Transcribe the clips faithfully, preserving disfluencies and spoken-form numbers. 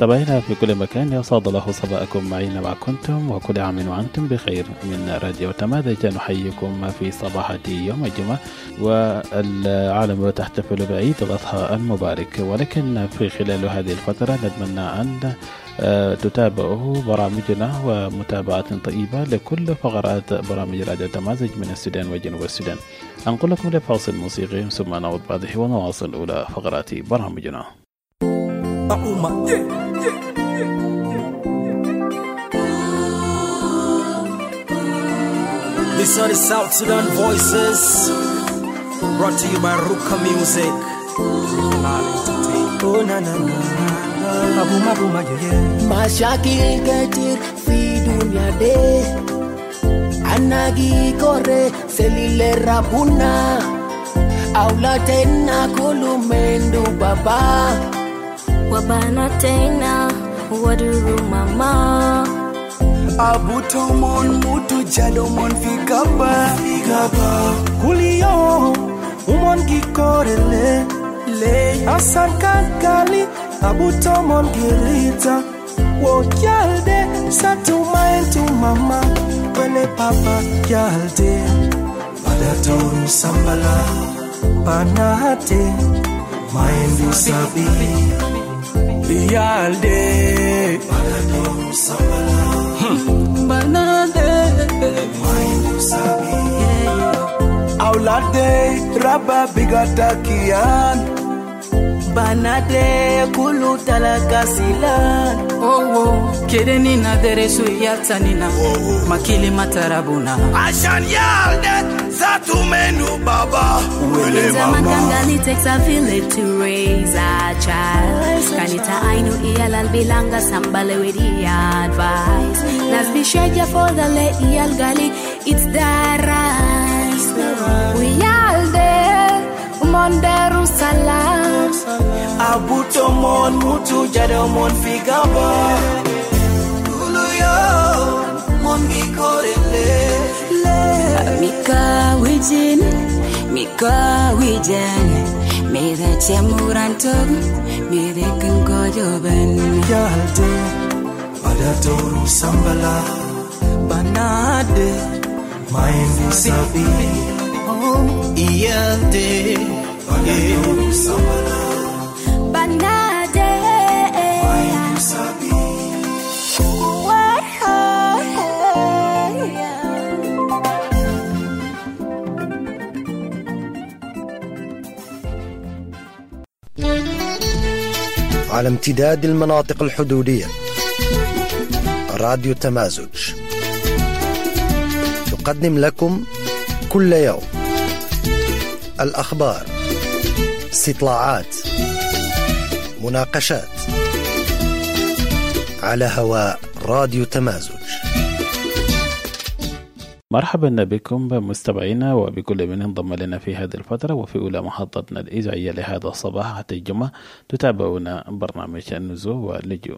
مستمعينا في كل مكان، يسعد الله صباحكم معنا مع كنتم، وكل عام وأنتم بخير. من راديو تمازج نحييكم في صباحة يوم الجمعة، والعالم تحتفل بعيد الأضحى المبارك. ولكن في خلال هذه الفترة نتمنى أن تتابعوا برامجنا ومتابعة طيبة لكل فقرات برامج راديو تمازج من السودان وجنوب السودان. أنقل لكم لفاصل موسيقي ثم نعود بعده ونواصل أولى فقرات برامجنا. These are the South Sudan voices, brought to you by Ruka Music. Oh na na na, abu mabu maye. Mashakil katir fi dunya de, anagi kore selile rabuna, aula tena kulumendu baba. Wabana tena waduru mama. Abu tomon mutu jadomon figaba figaba. Kulio umon gikorele le asan kankali. Abu tomon girita wo yalde satu main tu mama wele papa yalde badatoru sambala panate main du sabi. Yalde Banado Sabala Banade Mainu Sabi Aulade Rabba Bigata Kian Banade Kulu Talakasilan. Oh oh Kedeni na deresu yatanina Makili matarabuna Ashan Yalde Zatu Menu Baba Wele Mama. It takes a village to raise a child. Kanita ainu iyal bilanga sambale with the advice. Let's be shaja for the le iyal gali. It's the rise. We all there. Monderu salam. Abu tomon mutu jadomon figaba. Uluyo mongi korele. Mika wijin, Mika wijan. Me the chamurantog, me the kangojoben. Yalde, badatoru sambala, banade, maindi sabi. Oh, yalde, badatoru sambala, banade, maindi sabi. على امتداد المناطق الحدودية، راديو تمازج يقدم لكم كل يوم الأخبار، استطلاعات، مناقشات على هواء راديو تمازج. مرحبا بكم مستمعينا وبكل من انضم لنا في هذه الفترة وفي أولى محطتنا الإذاعية لهذا الصباح حتى الجمعة. تتابعون برنامج النزوه واللجوء.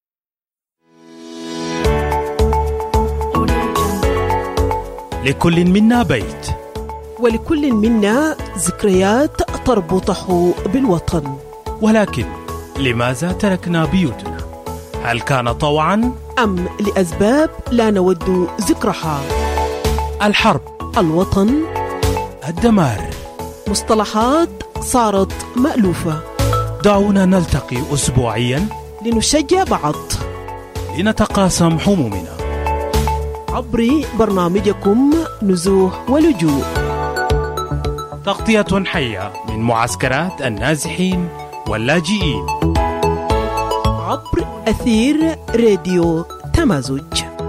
لكل منا بيت، ولكل منا ذكريات تربطه بالوطن. ولكن لماذا تركنا بيوتنا؟ هل كان طوعا أم لأسباب لا نود ذكرها؟ الحرب، الوطن، الدمار، مصطلحات صارت مألوفة. دعونا نلتقي أسبوعيا لنشجع بعض، لنتقاسم همومنا عبر برنامجكم نزوه ولجوء. تغطية حية من معسكرات النازحين واللاجئين عبر أثير راديو تمازج.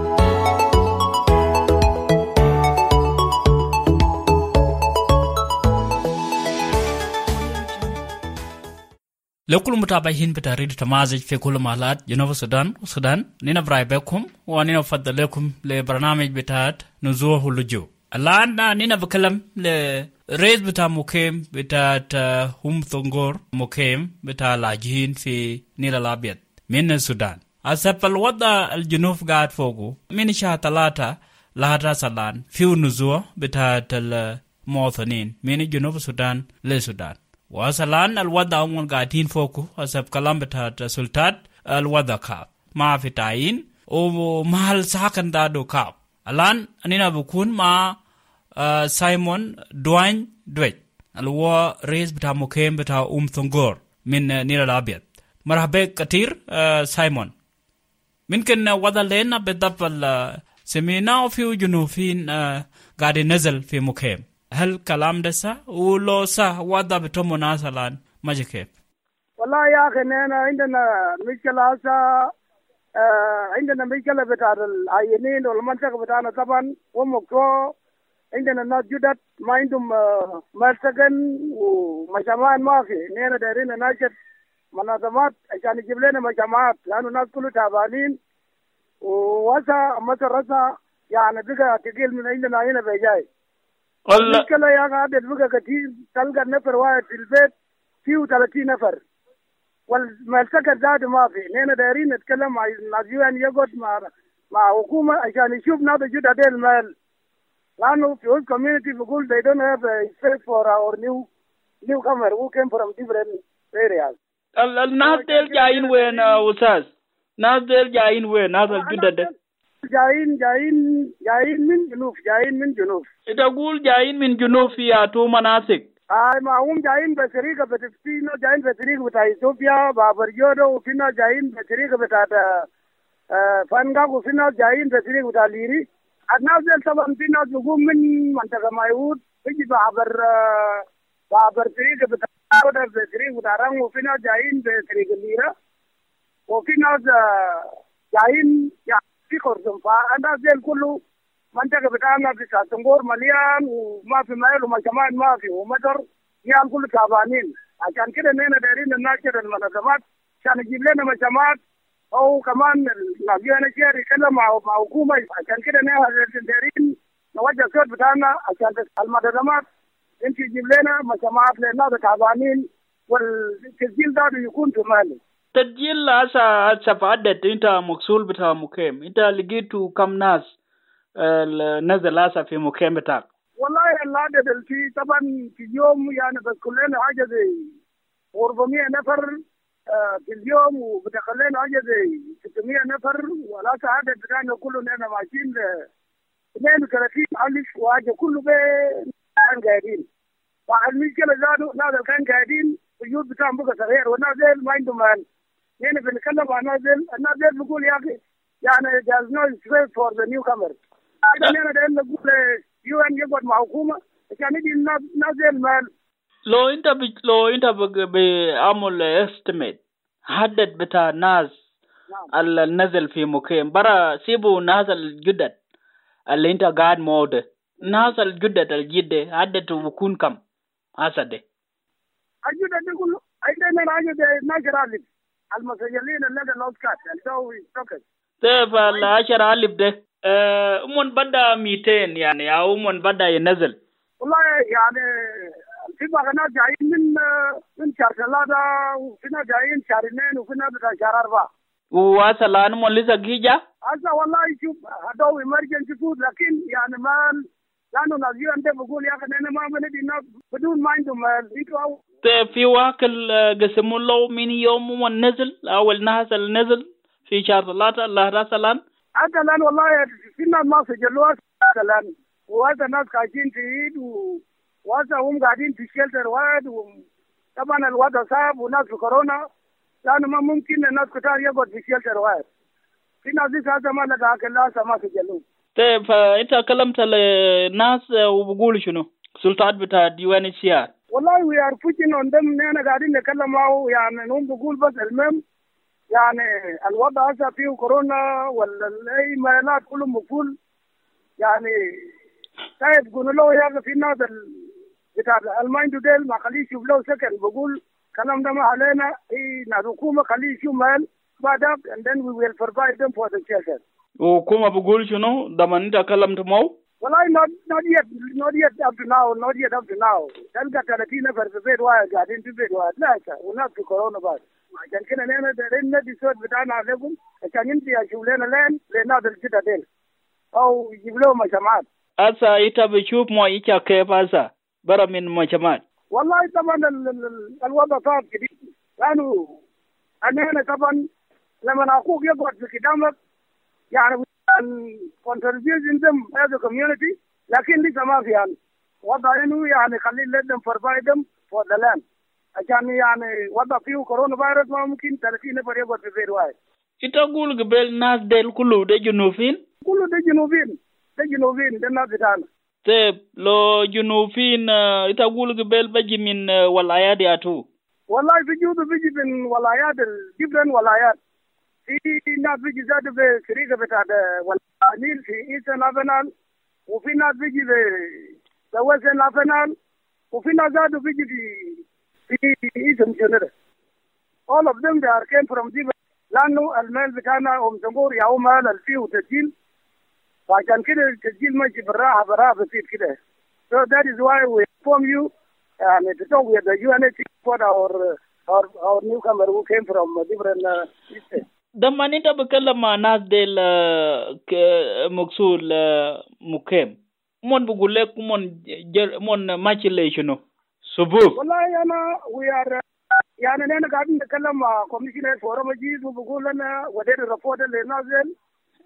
لكل متابعين بتاريخ تمازج في كل محلات جنوب السودان والسودان، نينا براي بكم ونينا بفضل لكم لبرنامج بتاعت نزوه واللجوء. الآن نينا بكلم لرئيس بتاع مقيم بتاعت هم ثنغور مقيم بتاع لاجئين في نيل الأبيض من السودان. أسف الوضع الجنوب قاعد فوقه من شهر ثلاثة لهذا سلان في نزوه بتاعت المواطنين من جنوب السودان للسودان. وأصلاً الوضع هم قاعدين فوقه حسب كلام بتاعت سلطات الوضع كاب ما في تعيين ومحل ساكن دادو كاب الآن أننا بكون مع آه سايمون دوين دويت اللي هو رئيس بتاع مكيم بتاع أم ثنغور من آه نيل الأبيض. مرحبا كتير آه سايمون. ممكن وضع لنا بالضبط سمينا في جنوبين آه قاعد نزل في مكيم. هل كلام ده صح ولو صح وضع بتوم ناس الآن ما كيف؟ والله يا أخي أنا عندنا مشكلة هسه آه عندنا مشكلة بتاع العينين والمنطقة بتاعنا طبعا ومكتو عندنا ناس جدد ما عندهم آه مسكن ومجامعات ما في نحن دايرين نناشد منظمات عشان يجيب لنا مجامعات لأنه الناس كله تعبانين وهسه مثل رسا يعني بقى تقيل من عندنا هنا بجاي. المشكلة يا أخي عدد بقى كتير تلقى نفر واحد في البيت فيه ثلاثين نفر والمسكن زاد ما في نحن دايرين نتكلم مع الناس يقعد مع مع حكومة عشان يشوف ناس جدد هذا المال لأنه في هذا community بيقول they don't have a space for our new newcomer who came from different areas. الناس ديل جايين وين أستاذ؟ ناس ديل جايين وين ناس الجدد؟ جايين جايين جايين من جنوب جايين من جنوب. تقول جايين من جنوب في أتو مناسك. آه ما هم جايين بطريقة بتفسينا جايين بطريقة بتاع إثيوبيا بابريودا وفينا جايين بطريقة بتاع آه فانغاك وفينا جايين بطريقة بتاع ليري. الناس ديل طبعا في ناس بيقوم من منطقة مايود بيجي بابر آه بابر طريقة بتاع بطريقة بتاع رام وفينا جايين بطريقة ليرة وفي ناس جايين يعني في خرطوم فالناس ديل كله منطقة بتاعنا في ساتنغور مليان وما في مايل ومجمعات ما في ومطر يعني كله تعبانين عشان كده نحن دايرين نناشر المنظمات عشان يجيب لنا مجمعات أو كمان نبينا شيء يتكلم مع مع حكومة عشان كده نحن دايرين نوجه الصوت بتاعنا عشان المنظمات انت تجيب لنا مجمعات للناس تعبانين والتسجيل ده يكون في مالي. تسجيل هسه هسه فعدت انت مقصول بتاع مكيم انت لقيتوا كم ناس نزل هسه في مكيم بتاعك؟ والله العدد في طبعا في اليوم يعني بس كلنا حاجه زي أربعمية نفر آه في اليوم وبتخلينا حاجه زي ستمية نفر ولا عدد بتاعنا كله نحن ماشيين ل اثنين وثلاثين ألف وحاجه كله كان قاعدين والمشكله زادوا ناس كان قاعدين البيوت بتاعهم بقى صغير والناس ما عندهم مال يعني بنتكلم عن الناس الناس بيقول يا اخي يعني there's no space for the newcomers. أنا دايما نقول يو إن يقعد مع حكومة عشان يجي الناس ناس المال. لو أنت ب لو أنت بعمل estimate حدد بتاع ناس النزل في مكيم برا سيبوا ناس الجدد اللي أنت قاعد موده ناس الجدد الجدد عدد بكون كم هسده؟ الجدد يقولوا أيضا راجع ناس رالب المسجلين اللي لقى الأوسكات اللي هو يستوكس. طيب العشرة ألف ده أمون بدأ ميتين يعني أو أمون بدأ ينزل. والله يعني في بعض الناس جايين من من شهر ثلاثة وفينا جايين شهر اثنين وفينا بتاع شهر أربعة. وهذا الآن أمون لسه جيجا؟ هذا والله شوف هذا هو emergency food لكن يعني ما لأنه نازيو أنت بقول يا أخي أنا ما بندي الناس بدون ما عندهم يدوا. طيب في واكل قسموا له من يوم أمون نزل أو الناس اللي نزل في شهر ثلاثة الله راس الآن؟ هذا الآن والله في ناس ما سجلوها الآن وهذا الناس قاعدين في عيد وهذا هم قاعدين في شيلتر واحد وطبعا الوضع صعب وناس في كورونا لأنه ما ممكن الناس كتار يقعد في شيلتر واحد في ناس دي هذا ما لقى أكل هذا ما سجلوه. طيب فأنت كلمت الناس وبقول شنو؟ سلطات بتاع ديوان السيار. والله we are pushing on them نحن قاعدين نتكلم معه يعني هم بقول بس المهم يعني الوضع هسه فيه كورونا ولا اي مالات كله مقفول يعني طيب يقولوا له يا اخي في ناس بتاع المايندو ديل ما خليه يشوف له سكن بقول كلام ده ما علينا اي ناس حكومه خليه يشوف مال بعدها and then we will provide them for the shelter. وحكومه بقول شنو ده ما انت كلمت معه؟ والله not not yet not yet up to now not yet up to now تلقى ثلاثين نفر في بيت واحد قاعدين في بيت واحد لا وناس في كورونا بعد عشان كده نحن دايرين ندي صوت بتاعنا عليكم عشان يمشي يشوف لنا لين للناس الجدة ديل أو يجيب لهم مجمعات. هسا أنت بتشوف مواعيدك كيف هسا برا من مجمعات؟ والله طبعا الوضع صعب جديد لأنه أنا هنا طبعا لما أخوك يقعد في قدامك يعني contribution them as a community لكن لسه ما في يعني وضع إنه يعني خليه let them provide them for the land عشان يعني وضع فيه كورونا فيروس ما ممكن ثلاثين نفر يقعد في بيت واحد. إتقول قبل ناس ديل كله ده جنوبين؟ كله ده جنوبين ده جنوبين ده الناس بتاعنا. طيب لو جنوبين إتقول قبل بيجي من ولايات ياتو؟ والله في جودة بيجي من ولايات different ولايات. في ناس بيجي زاد في شركة بتاعت والنيل في إيسان أفنال وفي ناس بيجي في سويسان أفنال وفي ناس زاد بيجي في في إيسان شنرة. all of them they are came from different لأنه المال بتاعنا أم زنبور يا أم مال الفيه وتسجيل فعشان كده التسجيل ماشي بالراحة بالراحة بسيط كده. so that is why we inform you and to talk with the U N H C R for our our our newcomer who came from different uh, states. لما انت بتكلم مع ناس ديل مقصود مكيم مون بقول لك مون مون ماشي ليه شنو سبوك والله انا we are يعني انا قاعدين نتكلم مع كوميشنر فورم جيز وبقول لنا وديت الريبورت اللي نازل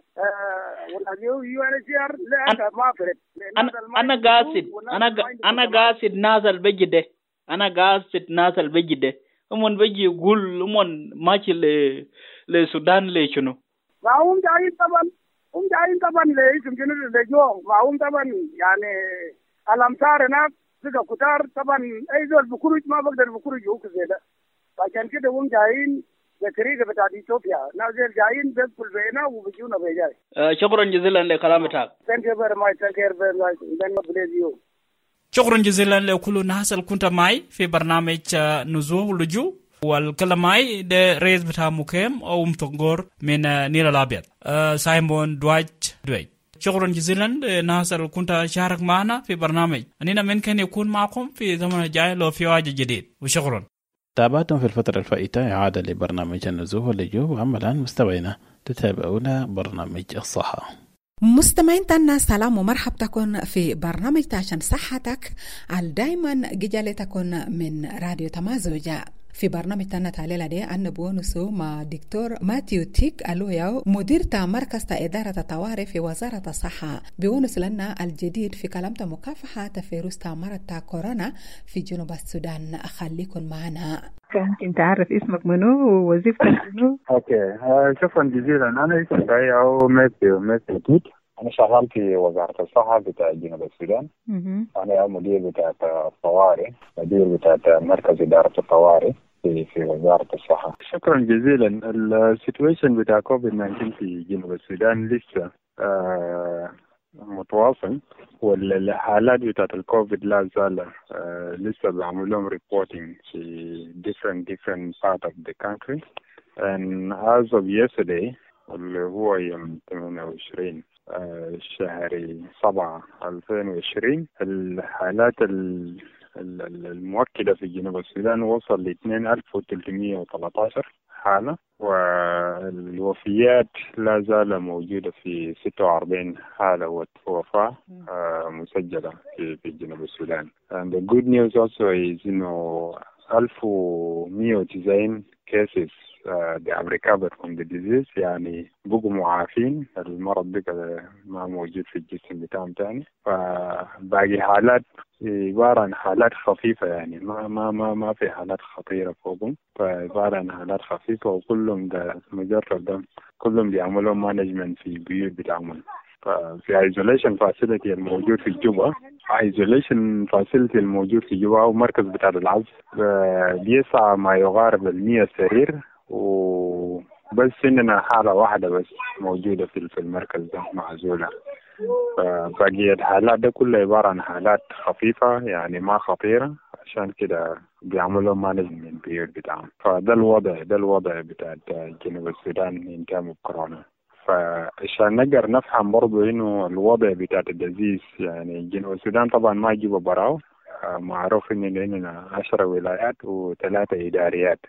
ولا يو يو ان سي ار لا ما فرق انا قاصد انا انا قاصد نازل بجده انا قاصد نازل بجده ومن بيجي يقول ومن ماشي ل للسودان ليه شنو؟ ما هم جايين طبعا هم جايين طبعا لاسم جنود اللجوء ما هم طبعا يعني الامطار هناك بقى كتار طبعا اي زول بخرج ما بقدر بخرج هو كذا فعشان كده هم جايين بطريقه بتاعت اثيوبيا نازل جايين بيدخل بينا وبيجونا بيجاي. آه شكرا جزيلا لكلامك. Thank you very much. Thank you very much. Then God bless you. شكرا جزيلا لكل الناس اللي كنت معي في برنامج نزوه اللجوء والكلام معي ده رئيس بتاع مكيم أو متنقر من نيل الأبيض أه سايمون دوايت دويت. شكرا جزيلا للناس اللي كنت شارك معنا في برنامج أننا ممكن يكون معكم في زمن الجاي لو في واجه جديد وشكرا. تابعتم في الفترة الفائتة إعادة لبرنامج النزوه واللجوء وأما الآن مستمعينا تتابعون برنامج الصحة. مستمعين تنا سلام ومرحب تكون في برنامج عشان صحتك على دايما جيجالي تكون من راديو تمازوجة. في برنامج تنا تعليل دي أن بونسو مع دكتور ماتيو تيك ألوياو مدير مركز إدارة الطوارئ في وزارة الصحة بونس لنا الجديد في كلمة مكافحة فيروس مرض كورونا في جنوب السودان. خليكن معنا. ممكن تعرف اسمك منو ووظيفتك منو؟ اوكي شكرا جزيلا. انا اسمي تايو ماتيو ماتيو تيك. أنا شغال في وزارة الصحة بتاع جنوب السودان. أنا مدير بتاع الطوارئ مدير بتاع مركز إدارة الطوارئ في في وزارة الصحة. شكرا جزيلا. السيتويشن بتاع كوفيد تسعة عشر في جنوب السودان لسه آه متواصل والحالات بتاعت الكوفيد لا زال آه لسه بعمل لهم ريبورتينج في different different part of the country and as of yesterday اللي هو يوم ثمانية وعشرين آه شهر سبعة ألفين وعشرين الحالات المؤكدة في جنوب السودان وصل ل اثنين ألف وثلاثمئة وثلاثة عشر حالة والوفيات لا زال موجودة في ستة وأربعين حالة وفاة آه مسجلة في في جنوب السودان. And the good news also is إنه ألف ومئة وتسعين cases uh, they have recovered from the disease يعني بقوا معافين المرض بقى ما موجود في الجسم بتاعهم تاني. فباقي حالات عبارة عن حالات خفيفة يعني ما ما ما ما في حالات خطيرة فوقهم فعبارة عن حالات خفيفة وكلهم ده مجرد ده كلهم بيعملوا مانجمنت في بيوت بتاعهم. ففي isolation facility الموجود في جوبا isolation facility الموجود في جوبا ومركز بتاع العزل بيسعى ما يقارب المية سرير وبس إننا حالة واحدة بس موجودة في في المركز ده معزولة. فباقي الحالات ده كلها عبارة عن حالات خفيفة يعني ما خطيرة عشان كده بيعملوا مانجمنت بيوت بتاعهم. فده الوضع ده الوضع بتاع جنوب السودان in terms of corona. فعشان نقدر نفهم برضو إنه الوضع بتاع الدزيز يعني جنوب السودان طبعا ما يجيبوا براو معروف إن لنا عشرة ولايات وثلاثة إداريات.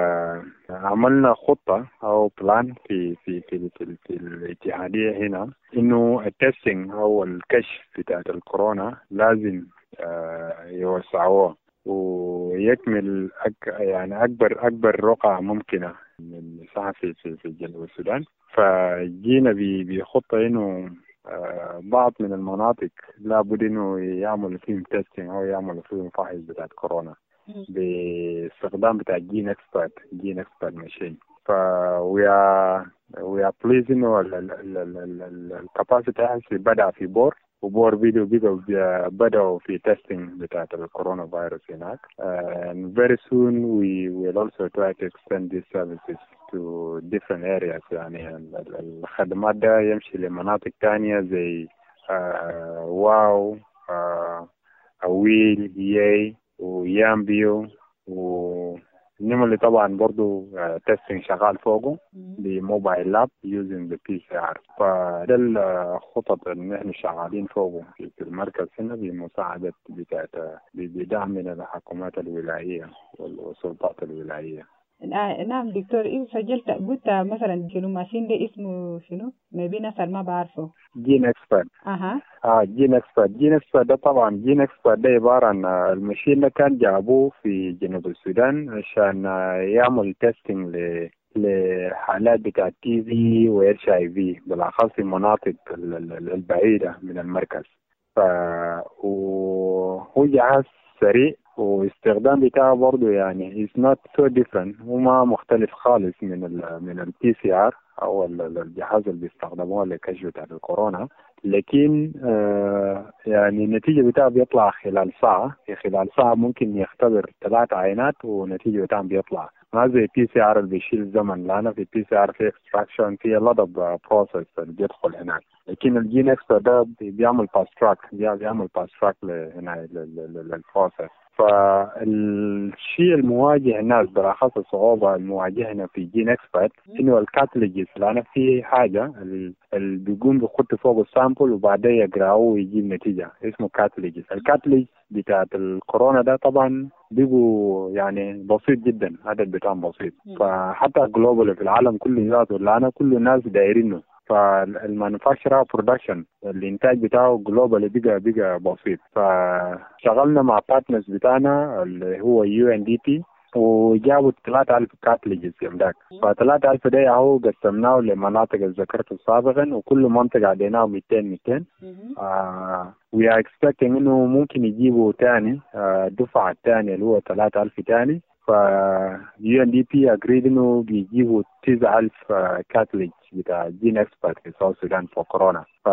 فعملنا خطة أو بلان في في في في, في الاتحادية هنا إنه التستينج أو الكشف بتاع الكورونا لازم آه يوسعوه و يكمل أك يعني أكبر أكبر رقعة ممكنة من المساحة في في في جنوب السودان. فجينا بخطة إنه آه بعض من المناطق لابد إنه يعملوا فيهم تيستينج أو يعملوا فيهم فحص بتاع كورونا باستخدام بتاع جين اكسبرت جين اكسبرت ماشين. ف we are we are pleased إنه الكاباسيتي هسه بدأ في بور، وبور فيديو بيبقى بدأوا في testing بتاعت الكورونا فيروس هناك. uh, and very soon we will also try to extend these services to different areas. يعني الخدمات ده يمشي لمناطق تانية زي uh, واو uh, أويل ياي ويامبيو و نملي طبعا برضو تيستينج شغال فوقه بموبايل لاب يوزنج ذا بي سي ار. فده الخطط اللي احنا شغالين فوقه في المركز هنا بمساعدة بتاعت بدعم من الحكومات الولاية والسلطات الولاية. نعم دكتور، إيه سجلت قلت مثلا شنو ماشين ده اسمه شنو؟ ما بين ناس ما بعرفه. جين اكسبرت. اها. اه جين اكسبرت، جين اكسبرت ده طبعا جين اكسبرت ده عبارة عن الماشين ده كان جابوه في جنوب السودان عشان يعمل تيستينج ل لحالات بتاع تي في و اتش اي في بالاخص في المناطق البعيدة من المركز. ف وهو جهاز سريع واستخدام بتاعه برضه يعني is not so different، وما مختلف خالص من ال من ال بي سي آر أو الجهاز اللي بيستخدموه لكشف بتاع الكورونا. لكن آه يعني النتيجة بتاعه بيطلع خلال ساعة، في خلال ساعة ممكن يختبر ثلاث عينات والنتيجة بتاعه بيطلع. ما زي بي سي آر اللي بيشيل الزمن، لأنه في بي سي آر في extraction في a lot of process اللي بيدخل هناك. لكن الجين اكسبرت ده بيعمل باس تراك بيعمل باس تراك هنا للبروسيس. فالشيء المواجه الناس بالاخص الصعوبه المواجهه في جين اكسبرت انه الكاتليجز، لان في حاجه اللي بيقوم بيخط فوق السامبل وبعدين يقراوه ويجيب نتيجه اسمه كاتليجز. الكاتليج بتاعت الكورونا ده طبعا بيبقوا يعني بسيط جدا، عدد بتاعهم بسيط. فحتى جلوبال في العالم كله ذاته لان كل الناس دايرينه، فالمانيفاكتشر برودكشن الانتاج بتاعه جلوبال بقى بقى بسيط. فشغلنا مع بارتنرز بتاعنا اللي هو يو ان دي بي وجابوا ثلاثة آلاف كاتليجز يمداك. فثلاثة آلاف ده هو قسمناه لمناطق اللي ذكرته سابقا، وكل منطقة عديناه مئتين مئتين. آه we are expecting انه ممكن يجيبوا تاني آه دفعة تانية اللي هو ثلاثة آلاف تاني. ف يو ان دي بي agreed انه بيجيبوا تسعة آلاف كاتليج بتاع جين اكسبرت في ساوث السودان في كورونا. ف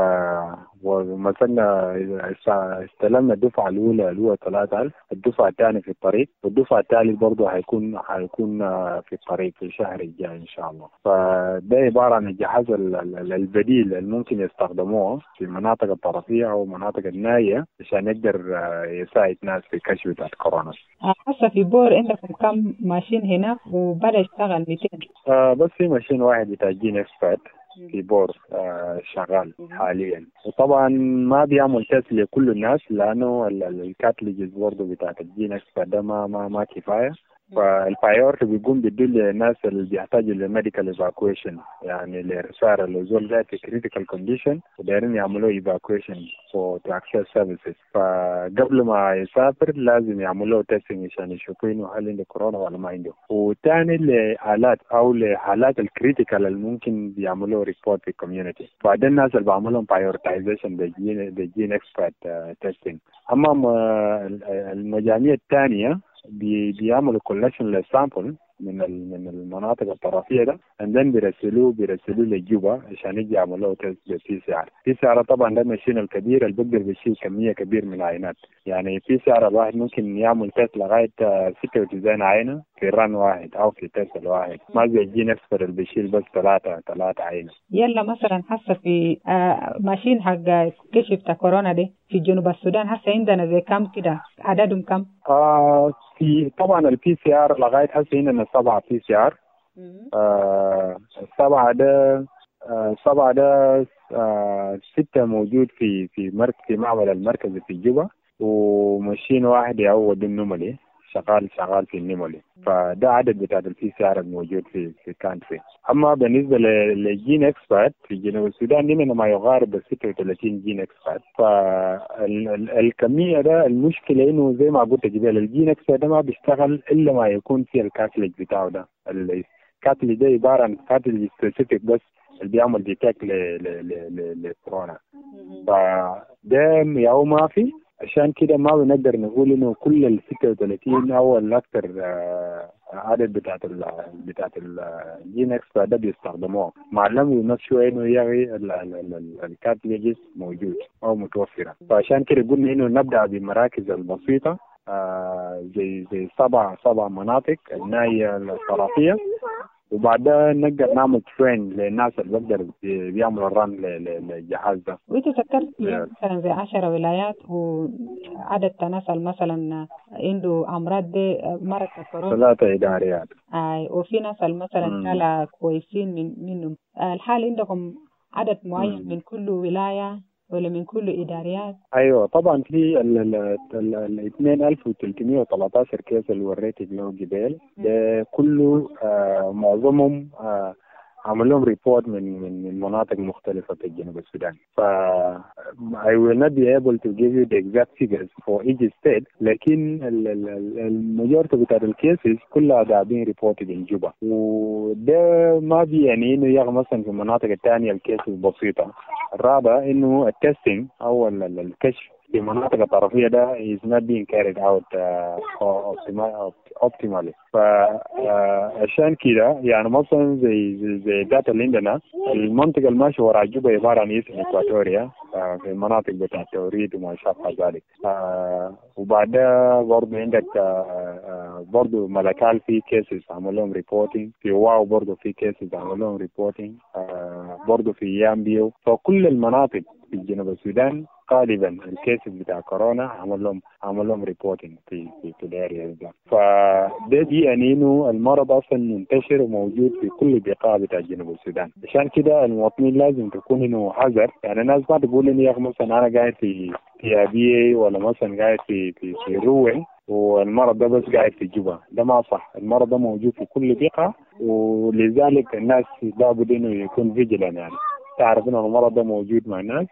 ومثلا استلمنا الدفعة الأولى اللي هو ثلاثة آلاف، الدفعة الثانية في الطريق، والدفعة الثالث برضه هيكون هيكون في الطريق في الشهر الجاي إن شاء الله. فده عبارة عن الجهاز البديل اللي ممكن يستخدموه في المناطق الطرفية أو المناطق النائية عشان يقدر يساعد ناس في كشف بتاع كورونا. هسه في بور عندكم كم ماشين هنا وبدأ يشتغل مئتين؟ آه بس في ماشين واحد بتاع جين اكسبرت في بور آه شغال حاليا. وطبعا ما بيعمل تيست لكل الناس لانه الكاتليجز برضه بتاعت الجين اكسبرت ده ما ما ما كفايه. فالبايورتي بيقوم بيدل للناس اللي بيحتاجوا لميديكال ايفاكويشن، يعني لرسالة اللي زول جاي في كريتيكال كونديشن ودايرين يعملوا ايفاكويشن فور تو اكسس سيرفيسز. فقبل ما يسافر لازم يعملوا تيستنج عشان يشوفوا انه هل عنده كورونا ولا ما عنده. وثاني لحالات او لحالات الكريتيكال اللي ممكن بيعملوا ريبورت في الكوميونتي، بعدين الناس اللي بعملهم بايورتايزيشن بالجين بالجين اكسبرت تيستنج. اما المجاميع الثانيه بي بيعملوا كولكشن للسامبل من من المناطق الطرفيه ده، عندن بيرسلوه بيرسلوه لجوبا عشان يجي يعملوا تيست بالبي سي ار. بي سي ار طبعا ده ماشين الكبير اللي بيقدر بيشيل كميه كبير من العينات، يعني بي سي ار الواحد ممكن يعمل تيست لغايه ستة وتسعين عينه في ران واحد او في تيست الواحد، ما زي الجين اكسبرت اللي بيشيل بس ثلاثه ثلاثه عينه. يلا مثلا هسه في آه ماشين حق كشف كورونا دي في جنوب السودان هسه عندنا زي كم كده، عددهم كم؟ آه في طبعا البي سي ار لغايه هسه عندنا سبعه بي سي ار. آه السبعه ده آه سبعه ده آه سته موجود في في مركز في معمل المركزي في جوبا، وماشين واحد هو النملي شغال شغال في النمولي. فده عدد بتاع البي سي ار الموجود في في كانتري. اما بالنسبه للجين اكسبرت في جنوب السودان عندنا ما يقارب ستة وثلاثين جين اكسبرت. فالكميه ده المشكله انه زي ما قلت قبل الجين اكسبرت ده ما بيشتغل الا ما يكون في الكاتليج بتاعه ده. الكاتليج ده عباره عن كاتليج سبيسيفيك بس اللي بيعمل ديتاك للكورونا. فده ياو ما في، عشان كده ما بنقدر نقول انه كل ال ستة وثلاثين او الاكثر عدد بتاعت ال بتاعت الجين اكسبرت ده بيستخدموه. معلم يمشوا انه يغي الكاتليجز موجود او متوفره. فعشان كده قلنا انه نبدا بالمراكز البسيطه زي زي سبع سبع مناطق الناحيه الطرفيه، وبعدها نقدر نعمل ترين للناس اللي بيقدروا بيعملوا الرن للجهاز ده. وانت ذكرت مثلا زي عشر ولايات وعدد تناسل مثلا عنده امراض دي مرض الكورونا ثلاثه اداريات. اي وفي ناس مثلا كلا كويسين من منهم. الحال عندكم عدد معين مم. من كل ولايه ولا من كل إداريات؟ أيوة طبعا في ال اثنين ألف وثلاثمائة وثلاثة عشر كيس اللي وريتك له جبال ده كله آه معظمهم آه عمل لهم ريبورت من من من مناطق مختلفة في جنوب السودان. ف I will not be able to give you the exact figures for each state، لكن المجورة بتاعت الكيسز كلها قاعدين ريبورتد من جوبا، وده ما بيعني إنه يا مثلا في المناطق الثانية الكيسز بسيطة. الرابع إنه التستينج أو الكشف في المناطق الطرفية ده is not being carried out uh, optimally. فعشان كده يعني مثلا زي زي, زي الداتا اللي عندنا المنطقة الماشية وراء جوبا عبارة عن إيسن إكواتوريا في المناطق بتاع التوريد وما شابه ذلك. وبعدها برضه عندك برضه ملكال في كيسز عمل لهم ريبورتينج، في واو برضه في كيسز عمل لهم ريبورتينج، برضه في يامبيو. فكل المناطق في جنوب السودان غالبا الكيسز بتاع كورونا عمل لهم عمل لهم ريبورتينج في في في الاريا ده. فده دي يعني انه المرض اصلا منتشر وموجود في كل بقاع بتاع جنوب السودان. عشان كده المواطنين لازم تكون انه حذر. يعني الناس ما تقول اني يا اخي مثلا انا قاعد في في ابي ولا مثلا قاعد في في في روين والمرض ده بس قاعد في جوبا، ده ما صح. المرض ده موجود في كل بقعه، ولذلك الناس لابد انه يكون فيجيلان، يعني تعرف ان المرض ده موجود مع الناس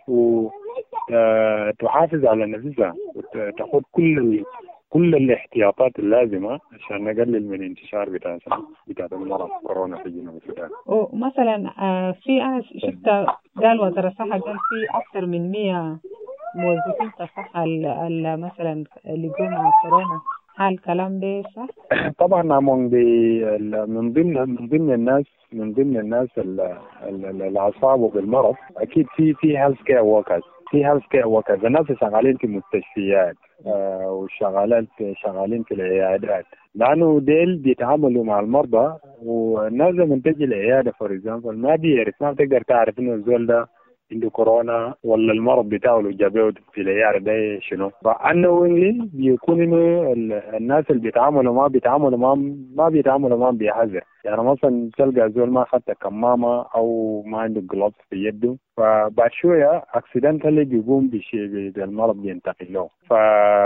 وتحافظ على نفسها وتاخذ كل ال... كل الاحتياطات اللازمه عشان نقلل من انتشار بتاع بتاع المرض كورونا في جنوب السودان. ومثلا في انا شفت قال وزاره الصحه قال في اكثر من مئة موظفين الصحه مثلا اللي جو مع كورونا، هل الكلام ده صح؟ طبعا من من ضمن من ضمن الناس من ضمن الناس اللي اصابوا بالمرض اكيد في في هيلث كير وركرز في هيلث كير وركرز الناس شغالين في المستشفيات آه وشغالين في شغالين في العيادات، لانه ديل بيتعاملوا مع المرضى، والناس لما تجي العياده فور اكزامبل ما بيعرف ما بتقدر تعرف انه الزول ده عنده كورونا ولا المرض بتاعه اللي جابوه في العيادة ده شنو. فأنه بيكون إنه الناس اللي بيتعاملوا ما بيتعاملوا ما ما بيتعاملوا ما بيحذر. يعني مثلا تلقى زول ما أخذت كمامة أو ما عنده جلوفز في يده، فبعد شوية أكسيدنتالي بيقوم بشيء بالمرض بينتقل له. ف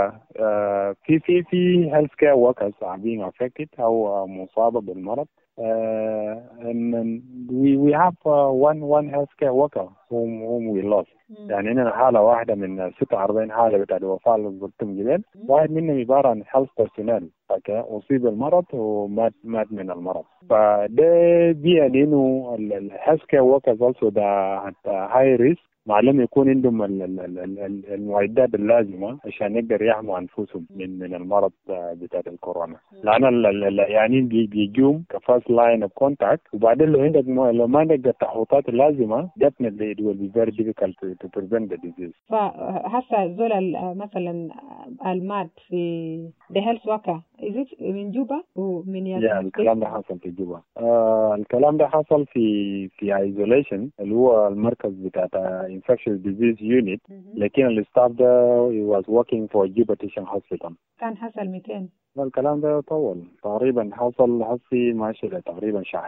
في في في health care workers are being affected أو مصابة بالمرض. Uh, and, and we we have uh, one one healthcare worker whom whom we lost. mm. يعني إننا حالة واحدة من ستة وأربعين حالة بتاع الوفاة اللي قلتم جبال، واحد منهم عبارة عن health personnel أصيب المرض ومات مات من المرض. فده بيعني إنه ال healthcare workers also ده at high risk، معلم يكون عندهم المعدات اللازمة عشان يقدر يحموا أنفسهم من من المرض بتاع الكورونا. لأن يعني بيجوم كفاست لاين اوف كونتاكت، وبعدين لو عندك لو ما عندك التحوطات اللازمة definitely it will be very difficult to, to prevent the disease. فهسه زول مثلا المات في the health worker is it من جوبا ومن يا yeah, الكلام ده حصل في جوبا. آه الكلام ده حصل في في isolation اللي هو المركز بتاع infectious disease unit. mm-hmm. لكن الستاف ده he was working for Juba Teaching Hospital. كان حصل مئتين. الكلام ده طول تقريبا حصل حصي ماشي تقريبا شهرين.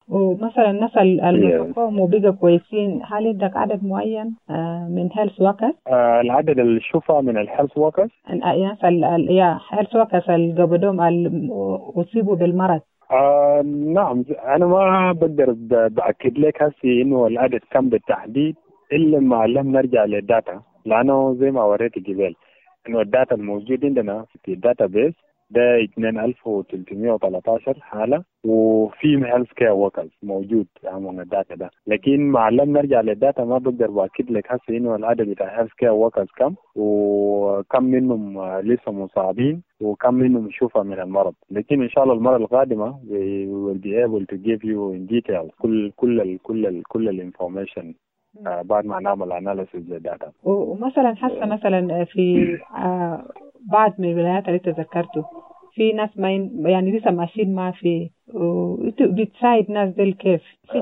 ومثلا الناس اللي قاموا بقى كويسين، هل عندك عدد معين من هيلث وركرز؟ العدد اللي شوفها من الهيلث وركرز الناس يا هيلث وركرز اللي قبلهم اصيبوا بالمرض. آه نعم، انا ما بقدر باكد لك هسي انه العدد كم بالتحديد الا ما لم نرجع للداتا، لانه زي ما وريت قبل انه الداتا الموجود عندنا في الداتا بيس ده اثنين ألف وثلاثمائة وثلاثة عشر حالة، وفي هيلث كير وركرز موجود من الداتا ده، لكن مع لما نرجع للداتا ما بقدر باكد لك هسه انه العدد بتاع هيلث كير وركرز كم، وكم منهم لسه مصابين وكم منهم يشوفها من المرض. لكن ان شاء الله المرة القادمة we will be able to give you in detail كل كل ال كل ال كل الانفورميشن آه بعد ما نعمل اناليسيس للداتا. ومثلا حاسه مثلا في آه بعض من الولايات اللي تذكرته في ناس ما يعني لسه ماشيين ما في بتساعد ناس دل كيف؟ في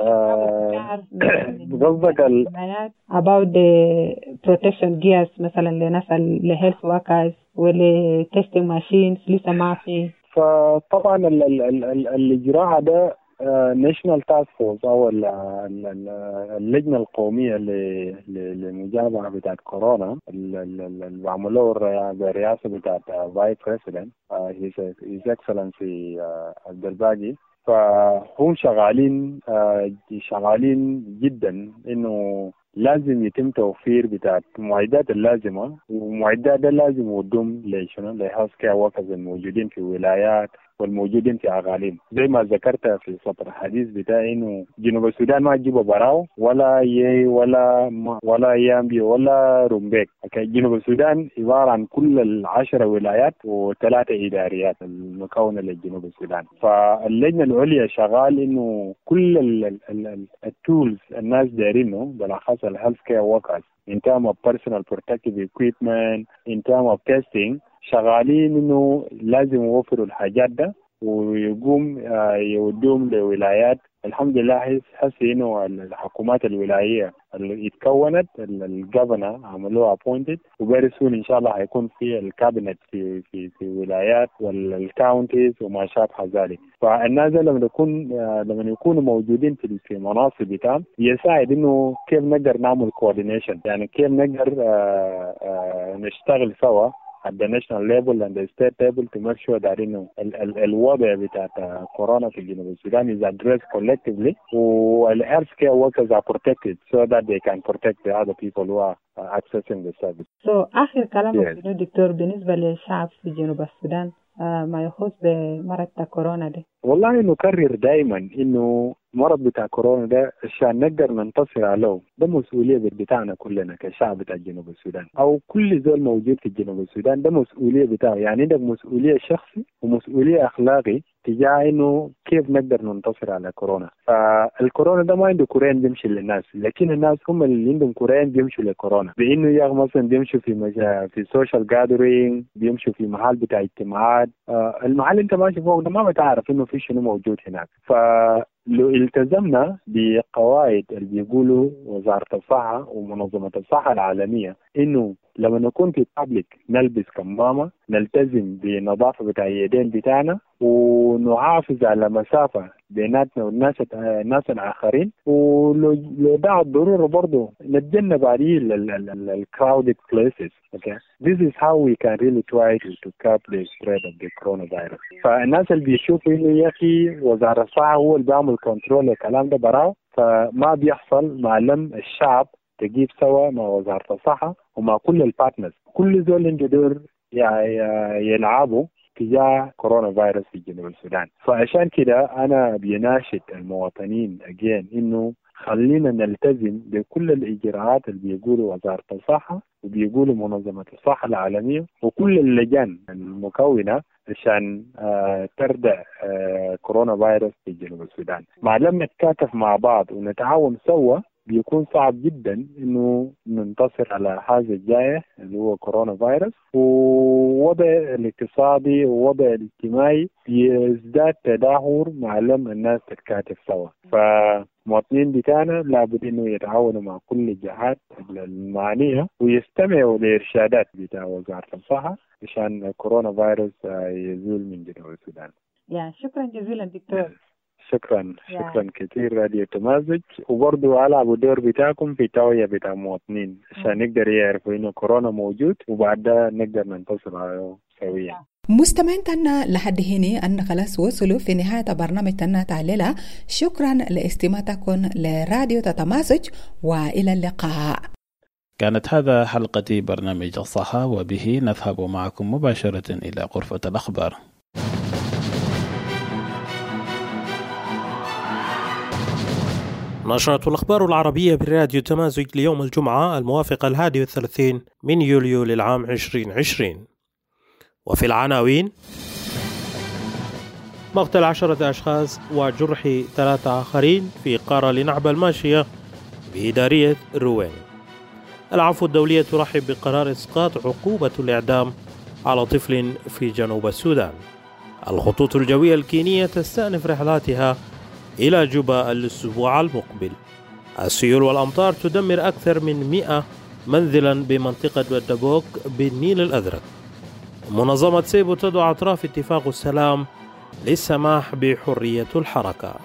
قصدك ال about the protection gears مثلا لناس ل health workers ولا testing machines لسه ما في. فطبعا ال ال ال الإجراء ده ناشونال تاسك فورس او اللجنه القوميه للمجابهه بتاعت كورونا اللي عملوها بالرئاسه بتاعت فايس بريسيدنت هيز اكسلنسي الدرباجي، فهم شغالين شغالين جدا انه لازم يتم توفير بتاعت معدات اللازمه، ومعدات ده لازم يودوم لشنو لهيلث كير وركرز الموجودين في ولايات والموجودين في اقاليم. زي ما ذكرت في سطر الحديث بتاعي انه جنوب السودان ما تجيبوا براو ولا يي ولا ولا يامبي ولا رومبيك. جنوب السودان عباره عن كل العشرة ولايات وثلاثه اداريات المكونه لجنوب السودان. فاللجنه العليا شغال انه كل التولز الناس دايرينه بالاخص الهيلث كير وركرز in terms of personal protective equipment in terms of testing شغالين انه لازم يوفروا الحاجات ده ويقوم يودوهم لولايات. الحمد لله هسه انه الحكومات الولاييه اللي اتكونت الجفرنر عملوها ابوينتد، وفيري سون ان شاء الله هيكون في الكابينت في في في ولايات والكاونتيز وما شابه ذلك. فالناس لما يكون لما يكونوا موجودين في في مناصب بتاعهم يساعد انه كيف نقدر نعمل كوردينيشن، يعني كيف نقدر نشتغل سوا at the national level and the state level to make sure that انه الوضع بتاع كورونا في جنوب السودان is addressed collectively and health care workers are protected so that they can protect the other people who are accessing the service. So آخر كلامك yes. دكتور بالنسبة للشعب في جنوب السودان آه ما يخص بمرض كورونا ده. والله نكرر دائما انه مرض بتاع كورونا ده عشان نقدر ننتصر عليه ده مسؤوليه بتاعنا كلنا كشعب بتاع جنوب السودان او كل زول موجود في جنوب السودان، ده مسؤوليه بتاعه. يعني عندك مسؤوليه شخصي ومسؤوليه اخلاقي تجاه انه كيف نقدر ننتصر على كورونا. فالكورونا ده ما عنده كورين بيمشي للناس، لكن الناس هم اللي عندهم كورين بيمشوا لكورونا، بانه يا مثلا بيمشوا في مجا... في سوشيال جاذرينج، بيمشوا في محل بتاع اجتماعات. آه المحل انت ماشي فوق ده ما بتعرف انه في شنو موجود هناك. ف لو التزمنا بقواعد اللي بيقولوا وزارة الصحة ومنظمة الصحة العالمية إنه لما نكون في بابليك نلبس كمامة، نلتزم بنظافة بتاع اليدين بتاعنا، ونحافظ على مسافة بيناتنا والناس الناس الآخرين، ولو لو دعا الضرورة برضو نتجنب عليه ال crowded places. Okay, this is how we can really try to, to curb the spread of the coronavirus. فالناس اللي بيشوفوا إنه يا أخي وزارة الصحة هو اللي بيعمل كنترول الكلام ده براو، فما بيحصل مع لم الشعب تجيب سوا مع وزارة الصحة ومع كل البارتنرز، كل زول عنده دور يلعبوا تجاه كورونا فيروس في جنوب السودان. فعشان كده أنا بيناشد المواطنين أجين إنه خلينا نلتزم بكل الإجراءات اللي بيقولوا وزارة الصحة وبيقولوا منظمة الصحة العالمية وكل اللجان المكونة عشان آه تردع آه كورونا فيروس في جنوب السودان. مع لما نتكاتف مع بعض ونتعاون سوا بيكون صعب جدا انه ننتصر على هذا الجائحة اللي هو كورونا فيروس، ووضع الاقتصادي ووضع الاجتماعي يزداد تدهور مع لما الناس تتكاتف سوا. فمواطنين بتاعنا لابد انه يتعاونوا مع كل الجهات المعنية ويستمعوا لإرشادات بتاع وزارة الصحة عشان كورونا فيروس يزول من جنوب السودان. يا شكرا جزيلا دكتور. شكرا شكرا كثير راديو تمازج، وبرضو على دور بتاعكم في توعية بتاع المواطنين عشان يقدر يعرفوا إنه كورونا موجود، وبعدها نقدر ننتصر عليه سويا. مستمعين تنا لحد هنا أن خلاص وصلوا في نهاية برنامج تنا تعليلا. شكرا لاستماعتكم لراديو تمازج وإلى اللقاء. كانت هذا حلقة برنامج الصحة، وبه نذهب معكم مباشرة إلى غرفة الأخبار. نشرة الأخبار العربية براديو تمازج ليوم الجمعة الموافق الحادي والثلاثين من يوليو للعام عشرين عشرين. وفي العناوين: مقتل عشرة أشخاص وجرح ثلاثة آخرين في قارة لنعب الماشية بإدارية روين. العفو الدولية ترحب بقرار إسقاط عقوبة الإعدام على طفل في جنوب السودان. الخطوط الجوية الكينية تستأنف رحلاتها إلى جوبا الأسبوع المقبل. السيول والأمطار تدمر أكثر من مئة منزلا بمنطقة ودبوك بالنيل الأزرق. منظمة سيبو تدعو أطراف اتفاق السلام للسماح بحرية الحركة.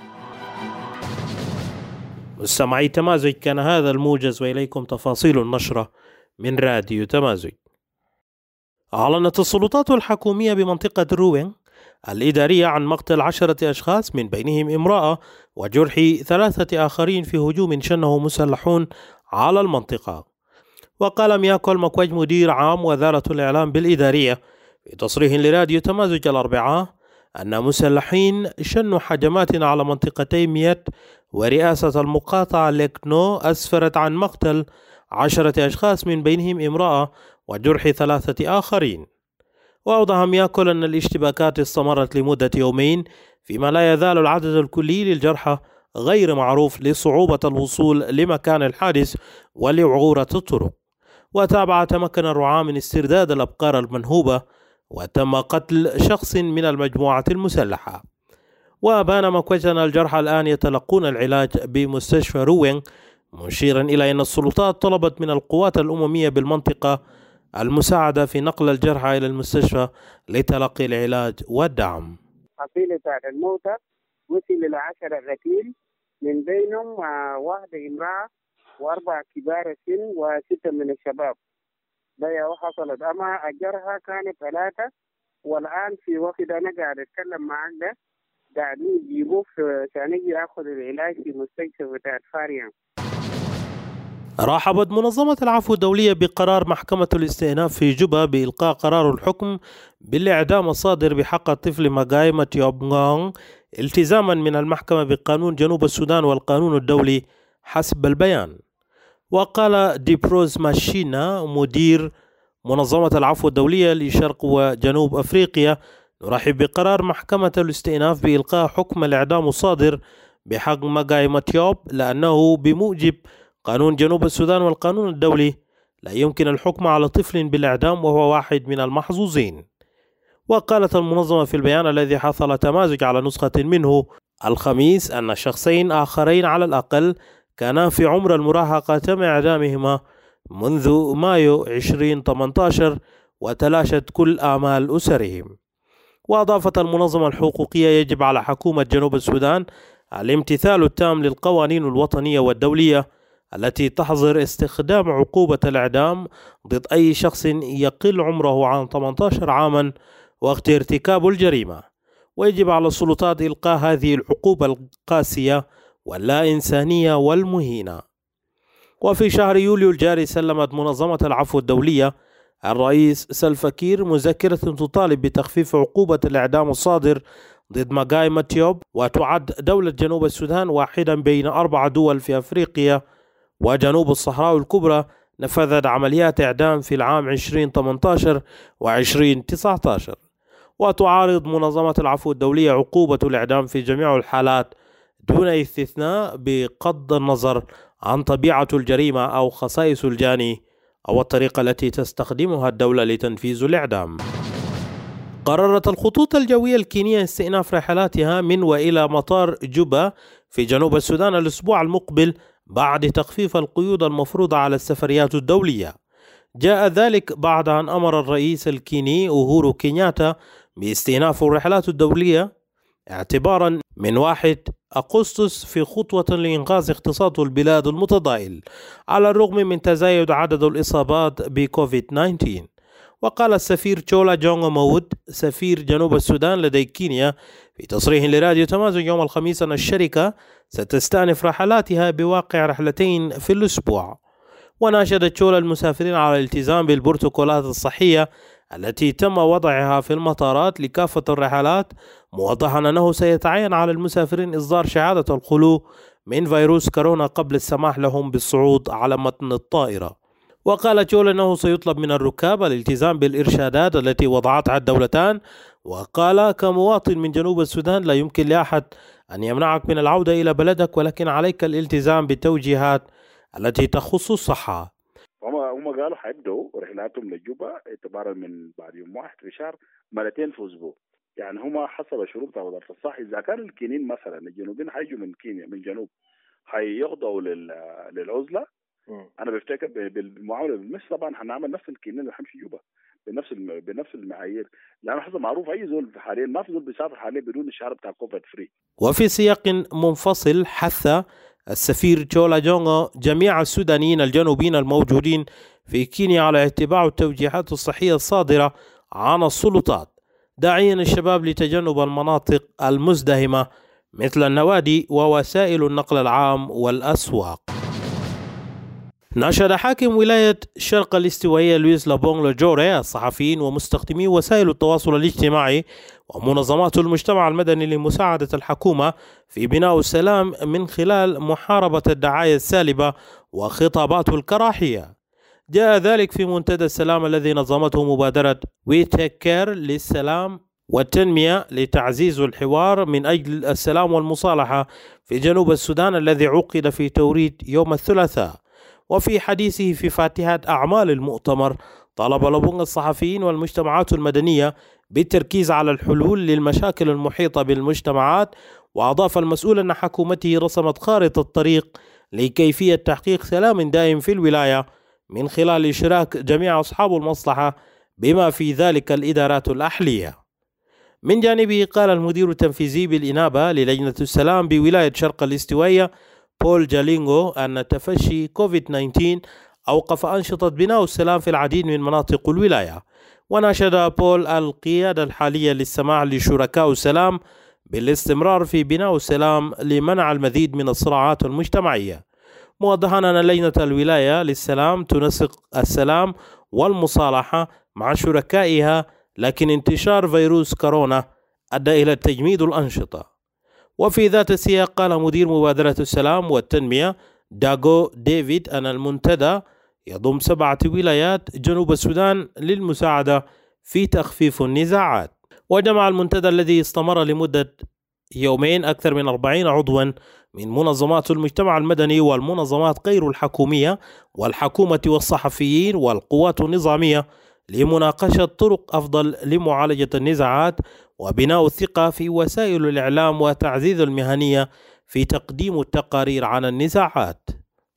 مستمعي تمازج، كان هذا الموجز، وإليكم تفاصيل النشرة من راديو تمازج. أعلنت السلطات الحكومية بمنطقة روين الإدارية عن مقتل عشرة أشخاص من بينهم امرأة وجرح ثلاثة آخرين في هجوم شنه مسلحون على المنطقة. وقال مياكول مكوج مدير عام وزارة الإعلام بالإدارية في تصريح لراديو تمازج الأربعاء أن مسلحين شنوا هجمات على منطقتي ميت ورئاسة المقاطعة لكنو أسفرت عن مقتل عشرة أشخاص من بينهم امرأة وجرح ثلاثة آخرين. وأوضح مياكول أن الاشتباكات استمرت لمدة يومين، فيما لا يزال العدد الكلي للجرحى غير معروف لصعوبة الوصول لمكان الحادث ولوعورة الطرق. وتابع تمكن الرعاة من استرداد الأبقار المنهوبة، وتم قتل شخص من المجموعة المسلحة. وأبان مكوج أن الجرحى الآن يتلقون العلاج بمستشفى روين، مشيرا إلى أن السلطات طلبت من القوات الأممية بالمنطقة المساعدة في نقل الجرحى إلى المستشفى لتلقي العلاج والدعم. حصيلة الموتى وصل إلى عشرة قتيل، من بينهم واحدة امرأة وأربعة كبار السن وستة من الشباب. بيا وحصلت، أما الجرحى كانت ثلاثة، والآن في وقت أنا قاعد أتكلم معك ده قاعدين يجيبوه عشان يجي يأخذ العلاج في مستشفى بتاع فاريان. رحبت منظمة العفو الدولية بقرار محكمة الاستئناف في جوبا بإلقاء قرار الحكم بالإعدام الصادر بحق الطفل ماغاي ماتيوب نغونغ التزاما من المحكمة بقانون جنوب السودان والقانون الدولي حسب البيان. وقال ديبروز ماشينا مدير منظمة العفو الدولية لشرق وجنوب أفريقيا: نرحب بقرار محكمة الاستئناف بإلقاء حكم الإعدام الصادر بحق ماغاي ماتيوب، لأنه بموجب قانون جنوب السودان والقانون الدولي لا يمكن الحكم على طفل بالإعدام وهو واحد من المحظوظين. وقالت المنظمة في البيان الذي حصل تمازج على نسخة منه الخميس أن شخصين آخرين على الأقل كانا في عمر المراهقة تم إعدامهما منذ مايو عشرين ثمانية عشر وتلاشت كل آمال أسرهم. وأضافت المنظمة الحقوقية: يجب على حكومة جنوب السودان الامتثال التام للقوانين الوطنية والدولية التي تحظر استخدام عقوبة الإعدام ضد أي شخص يقل عمره عن ثمانية عشر عاما وقت ارتكاب الجريمة. ويجب على السلطات إلقاء هذه العقوبة القاسية واللا إنسانية والمهينة. وفي شهر يوليو الجاري سلمت منظمة العفو الدولية الرئيس سلفا كير مذكرة تطالب بتخفيف عقوبة الإعدام الصادر ضد ماغاي ماتيوب، وتعد دولة جنوب السودان واحدا بين أربع دول في أفريقيا وجنوب الصحراء الكبرى نفذت عمليات إعدام في العام عشرين ثمانية عشر وعشرين تسعة عشر. وتعارض منظمة العفو الدولية عقوبة الإعدام في جميع الحالات دون استثناء بغض النظر عن طبيعة الجريمة أو خصائص الجاني أو الطريقة التي تستخدمها الدولة لتنفيذ الإعدام. قررت الخطوط الجوية الكينية استئناف رحلاتها من وإلى مطار جوبا في جنوب السودان الأسبوع المقبل بعد تخفيف القيود المفروضة على السفريات الدولية. جاء ذلك بعد أن أمر الرئيس الكيني أوهورو كينياتا باستئناف الرحلات الدولية اعتبارا من واحد أغسطس في خطوة لإنقاذ اقتصاد البلاد المتضائل على الرغم من تزايد عدد الإصابات بكوفيد تسعة عشر. وقال السفير تشولا جونغ مود سفير جنوب السودان لدى كينيا في تصريح لراديو تمازج يوم الخميس أن الشركة ستستأنف رحلاتها بواقع رحلتين في الأسبوع. وناشد تشولا المسافرين على الالتزام بالبروتوكولات الصحية التي تم وضعها في المطارات لكافة الرحلات، موضحا أنه سيتعين على المسافرين إصدار شهادة الخلو من فيروس كورونا قبل السماح لهم بالصعود على متن الطائرة. وقال تشولا أنه سيطلب من الركاب الالتزام بالإرشادات التي وضعتها الدولتان، وقال كمواطن من جنوب السودان لا يمكن لأحد أن يمنعك من العودة إلى بلدك، ولكن عليك الالتزام بالتوجيهات التي تخص الصحة. هم هم قالوا حيبدأوا رحلاتهم لجوبا اعتبارا من بعد يوم واحد في شهر مرتين في أسبوع. يعني هم حسب شروط وزارة الصحة إذا كان الكينيين مثلا الجنوبيين حيجوا من كينيا من جنوب حيخضعوا للعزلة، أنا بفتكر بالمعاملة بالمش طبعا حنعمل نفس الكينيين اللي حنمشي جوبا بنفس بنفس المعايير، لأنه حسب معروف أي زول حاليا ما في زول بيسافر حاليا بدون الشهادة بتاع كوفيد فري. وفي سياق منفصل حث السفير تشولا جونغ جميع السودانيين الجنوبيين الموجودين في كينيا على اتباع التوجيهات الصحية الصادرة عن السلطات، داعيا الشباب لتجنب المناطق المزدحمة مثل النوادي ووسائل النقل العام والأسواق. ناشد حاكم ولاية شرق الاستوائية لويس لابونغ لجوري الصحفيين ومستخدمي وسائل التواصل الاجتماعي ومنظمات المجتمع المدني لمساعدة الحكومة في بناء السلام من خلال محاربة الدعاية السالبة وخطابات الكراهية. جاء ذلك في منتدى السلام الذي نظمته مبادرة وي تيك كير للسلام والتنمية لتعزيز الحوار من أجل السلام والمصالحة في جنوب السودان الذي عقد في توريد يوم الثلاثاء. وفي حديثه في فاتحة أعمال المؤتمر طلب لابونغ الصحفيين والمجتمعات المدنية بالتركيز على الحلول للمشاكل المحيطة بالمجتمعات، وأضاف المسؤول أن حكومته رسمت خارطة الطريق لكيفية تحقيق سلام دائم في الولاية من خلال إشراك جميع أصحاب المصلحة بما في ذلك الإدارات الأحلية. من جانبه قال المدير التنفيذي بالإنابة للجنة السلام بولاية شرق الاستوائية بول جالينغو أن تفشي كوفيد تسعة عشر أوقف أنشطة بناء السلام في العديد من مناطق الولاية. وناشد بول القيادة الحالية للسماح لشركاء السلام بالاستمرار في بناء السلام لمنع المزيد من الصراعات المجتمعية، موضحا أن لجنة الولاية للسلام تنسق السلام والمصالحة مع شركائها، لكن انتشار فيروس كورونا أدى إلى تجميد الأنشطة. وفي ذات السياق قال مدير مبادرة السلام والتنمية داغو ديفيد أن المنتدى يضم سبعة ولايات جنوب السودان للمساعدة في تخفيف النزاعات. وجمع المنتدى الذي استمر لمدة يومين أكثر من أربعين عضوا من منظمات المجتمع المدني والمنظمات غير الحكومية والحكومة والصحفيين والقوات النظامية لمناقشة طرق أفضل لمعالجة النزاعات وبناء الثقة في وسائل الإعلام وتعزيز المهنية في تقديم التقارير عن النزاعات.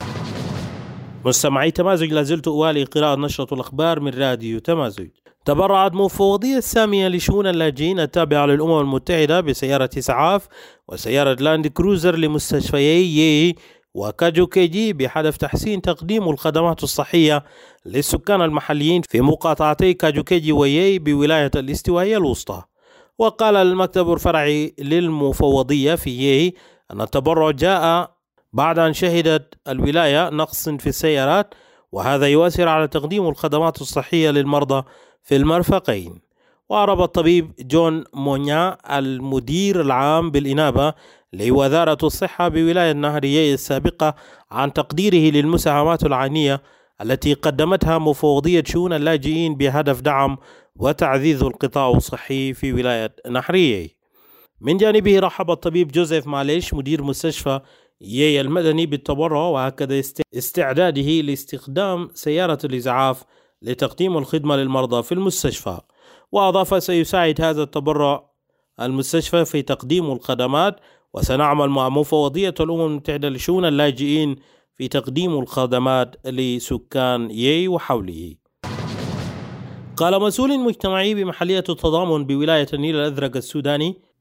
مستمعي تمازج، لازلت أوالي قراءة نشرة الأخبار من راديو تمازج. تبرعت مفوضية السامية لشؤون اللاجئين التابعة للأمم المتحدة بسيارة إسعاف وسيارة لاند كروزر لمستشفيي يي وكاجوكيجي بهدف تحسين تقديم الخدمات الصحية للسكان المحليين في مقاطعتي كاجوكيجي ويي بولاية الاستوائية الوسطى. وقال المكتب الفرعي للمفوضية في يي أن التبرع جاء بعد أن شهدت الولاية نقص في السيارات، وهذا يؤثر على تقديم الخدمات الصحية للمرضى في المرفقين. وأعرب الطبيب جون مونيا المدير العام بالإنابة لوزارة الصحة بولاية النهرية السابقة عن تقديره للمساهمات العينية التي قدمتها مفوضية شؤون اللاجئين بهدف دعم وتعزيز القطاع الصحي في ولاية نهرية. من جانبه رحب الطبيب جوزيف ماليش مدير مستشفى يي المدني بالتبرع، وهكذا استعداده لاستخدام سيارة الإسعاف لتقديم الخدمة للمرضى في المستشفى. وأضاف سيساعد هذا التبرع المستشفى في تقديم الخدمات، وسنعمل مع مفوضية الأمم المتحدة لشؤون اللاجئين في تقديم الخدمات لسكان يي وحوله. قال مسؤول مجتمعي بمحلية التضامن بولاية النيل الأزرق السوداني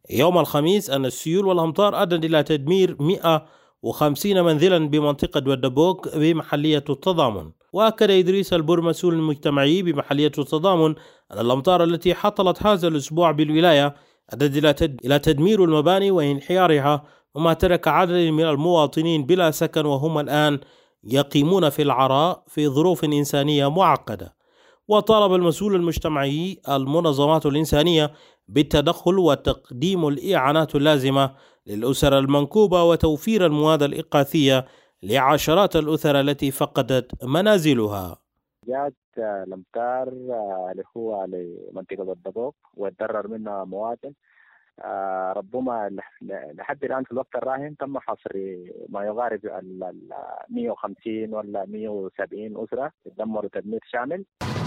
يوم الخميس أن السيول والأمطار أدت إلى تدمير مئة وخمسين منزلا بمنطقة ودبوك بمحلية التضامن. وأكد إدريس البر مسؤول المجتمعي بمحلية التضامن أن الأمطار التي حصلت هذا الأسبوع بالولاية أدت إلى تدمير المباني وانحيارها، وما ترك عدد من المواطنين بلا سكن وهم الآن يقيمون في العراء في ظروف إنسانية معقدة. وطالب المسؤول المجتمعي المنظمات الإنسانية بالتدخل وتقديم الإعانات اللازمة للأسر المنكوبة وتوفير المواد الإغاثية لعشرات الأسر التي فقدت منازلها. جاءت الأمطار اللي هو لمنطقة الدبوك وتضرر منها مواطن. ربما لحد الآن في الوقت الراهن تم حصر ما يقارب ال مئة وخمسين ولا مئة وسبعين أسرة تدمروا تدمير شامل.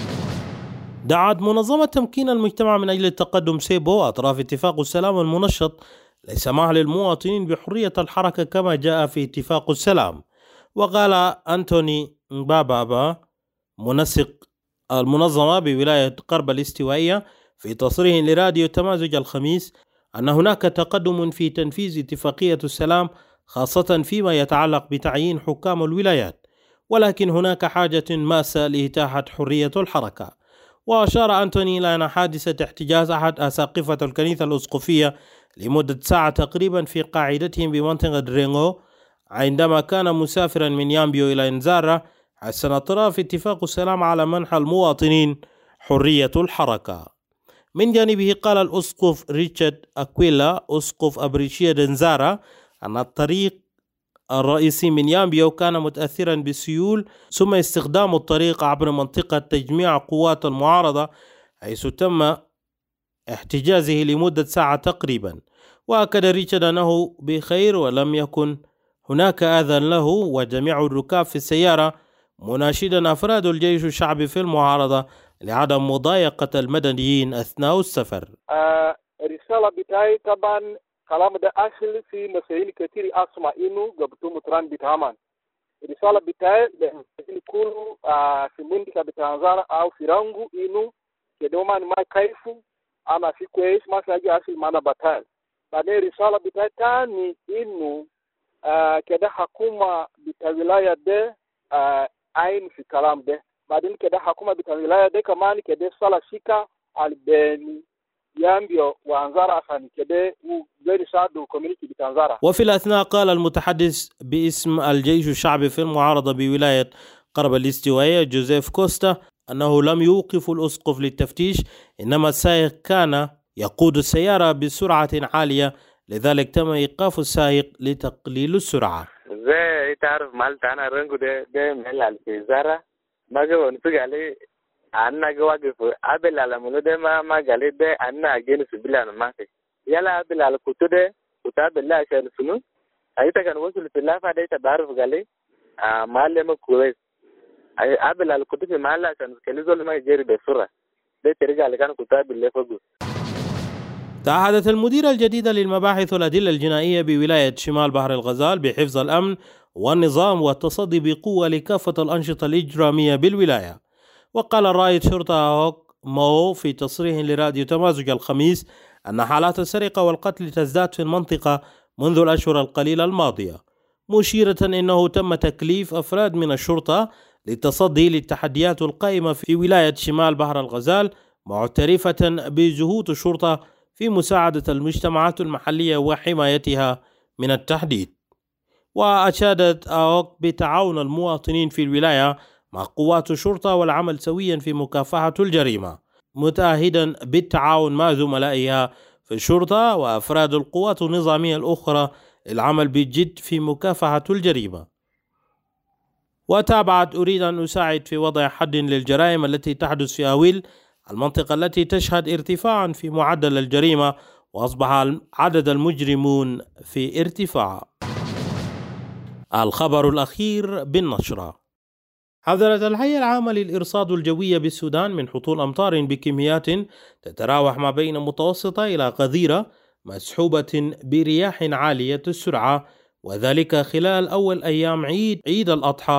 دعت منظمة تمكين المجتمع من أجل التقدم سيبو أطراف اتفاق السلام المنشط لسماح للمواطنين بحرية الحركة كما جاء في اتفاق السلام. وقال أنتوني مبابابا منسق المنظمة بولاية قرب الاستوائية في تصريح لراديو تمازج الخميس أن هناك تقدم في تنفيذ اتفاقية السلام خاصة فيما يتعلق بتعيين حكام الولايات، ولكن هناك حاجة ماسة لإتاحة حرية الحركة. وأشار أنتوني إلى أن حادثة احتجاز أحد أساقفة الكنيسة الأسقفية لمدة ساعة تقريبا في قاعدتهم بمنطقة رينغو عندما كان مسافرا من يامبيو إلى إنزارا، حسن أطراف اتفاق السلام على منح المواطنين حرية الحركة. من جانبه قال الأسقف ريتشارد أكويلا أسقف أبريشيا دنزارا أن الطريق الرئيسي من يامبيو كان متأثرا بالسيول ثم استخدام الطريق عبر منطقة تجميع قوات المعارضة حيث تم احتجازه لمدة ساعة تقريبا. وأكد ريتشارد أنه بخير ولم يكن هناك أذى له وجميع الركاب في السيارة، مناشدا أفراد الجيش الشعبي في المعارضة لعدم مضايقة المدنيين أثناء السفر. آه رسالة بتاعي طبعا كلام ده أصل في مسائل كثير أسمع إنه قبضوا متران بتاعمان. رسالة بتاعي لمسائل كله آه في منطقة بتانزارا أو في رانغو إنه كدوما ما كيفو أما في كويس ما ساجي أصل مانا بتاعي. بعدين رسالة بتاعي تاني إنه آه كده حكومة بتاع ولاية ده آه عين في كلام ده. بعدين كده حكومة بتاع ولاية ده كمان كده صلاة شيكا البني يامبيو وانزارا عشان كده وغير يساعدوا كوميونيتي بتانزارا. وفي الأثناء قال المتحدث باسم الجيش الشعبي في المعارضة بولاية قرب الاستوائية جوزيف كوستا أنه لم يوقف الأسقف للتفتيش، إنما السائق كان يقود السيارة بسرعة عالية، لذلك تم إيقاف السائق لتقليل السرعة. زي تعرف مالت أنا رنجو ده ده مهل على الزارة ما جوا نفق عليه أنا جواقف قبل على مولده ما ما قالي ده أنا أجين في بلاد ما في يلا قبل على كتو ده وتقبل لا عشان سنو أيتا كان وصل في الله فده تعرف قالي آه مال ما كويس أي قبل على كتو في مال عشان كل زول ما يجري بسرعة ده ترجع لكان كتاب بالله فوق. تعهدت المديرة الجديدة للمباحث والأدلة الجنائية بولاية شمال بحر الغزال بحفظ الأمن والنظام والتصدي بقوة لكافة الأنشطة الإجرامية بالولاية. وقال رائد شرطة هوك مو في تصريح لراديو تمازج الخميس أن حالات السرقة والقتل تزداد في المنطقة منذ الأشهر القليلة الماضية، مشيرة أنه تم تكليف أفراد من الشرطة للتصدي للتحديات القائمة في ولاية شمال بحر الغزال، معترفة بجهود الشرطة في مساعدة المجتمعات المحلية وحمايتها من التحديد. وأشادت أوك بتعاون المواطنين في الولاية مع قوات الشرطة والعمل سويا في مكافحة الجريمة، متعهدا بالتعاون مع زملائها في الشرطة وأفراد القوات النظامية الأخرى للعمل بجد في مكافحة الجريمة. وتابعت أريد أن أساعد في وضع حد للجرائم التي تحدث في أويل، المنطقة التي تشهد ارتفاعا في معدل الجريمة، وأصبح عدد المجرمون في ارتفاع. الخبر الأخير بالنشرة: حذرت الهيئة العامة للإرصاد الجوية بالسودان من هطول أمطار بكميات تتراوح ما بين متوسطة إلى غزيرة مسحوبة برياح عالية السرعة، وذلك خلال أول أيام عيد عيد الأضحى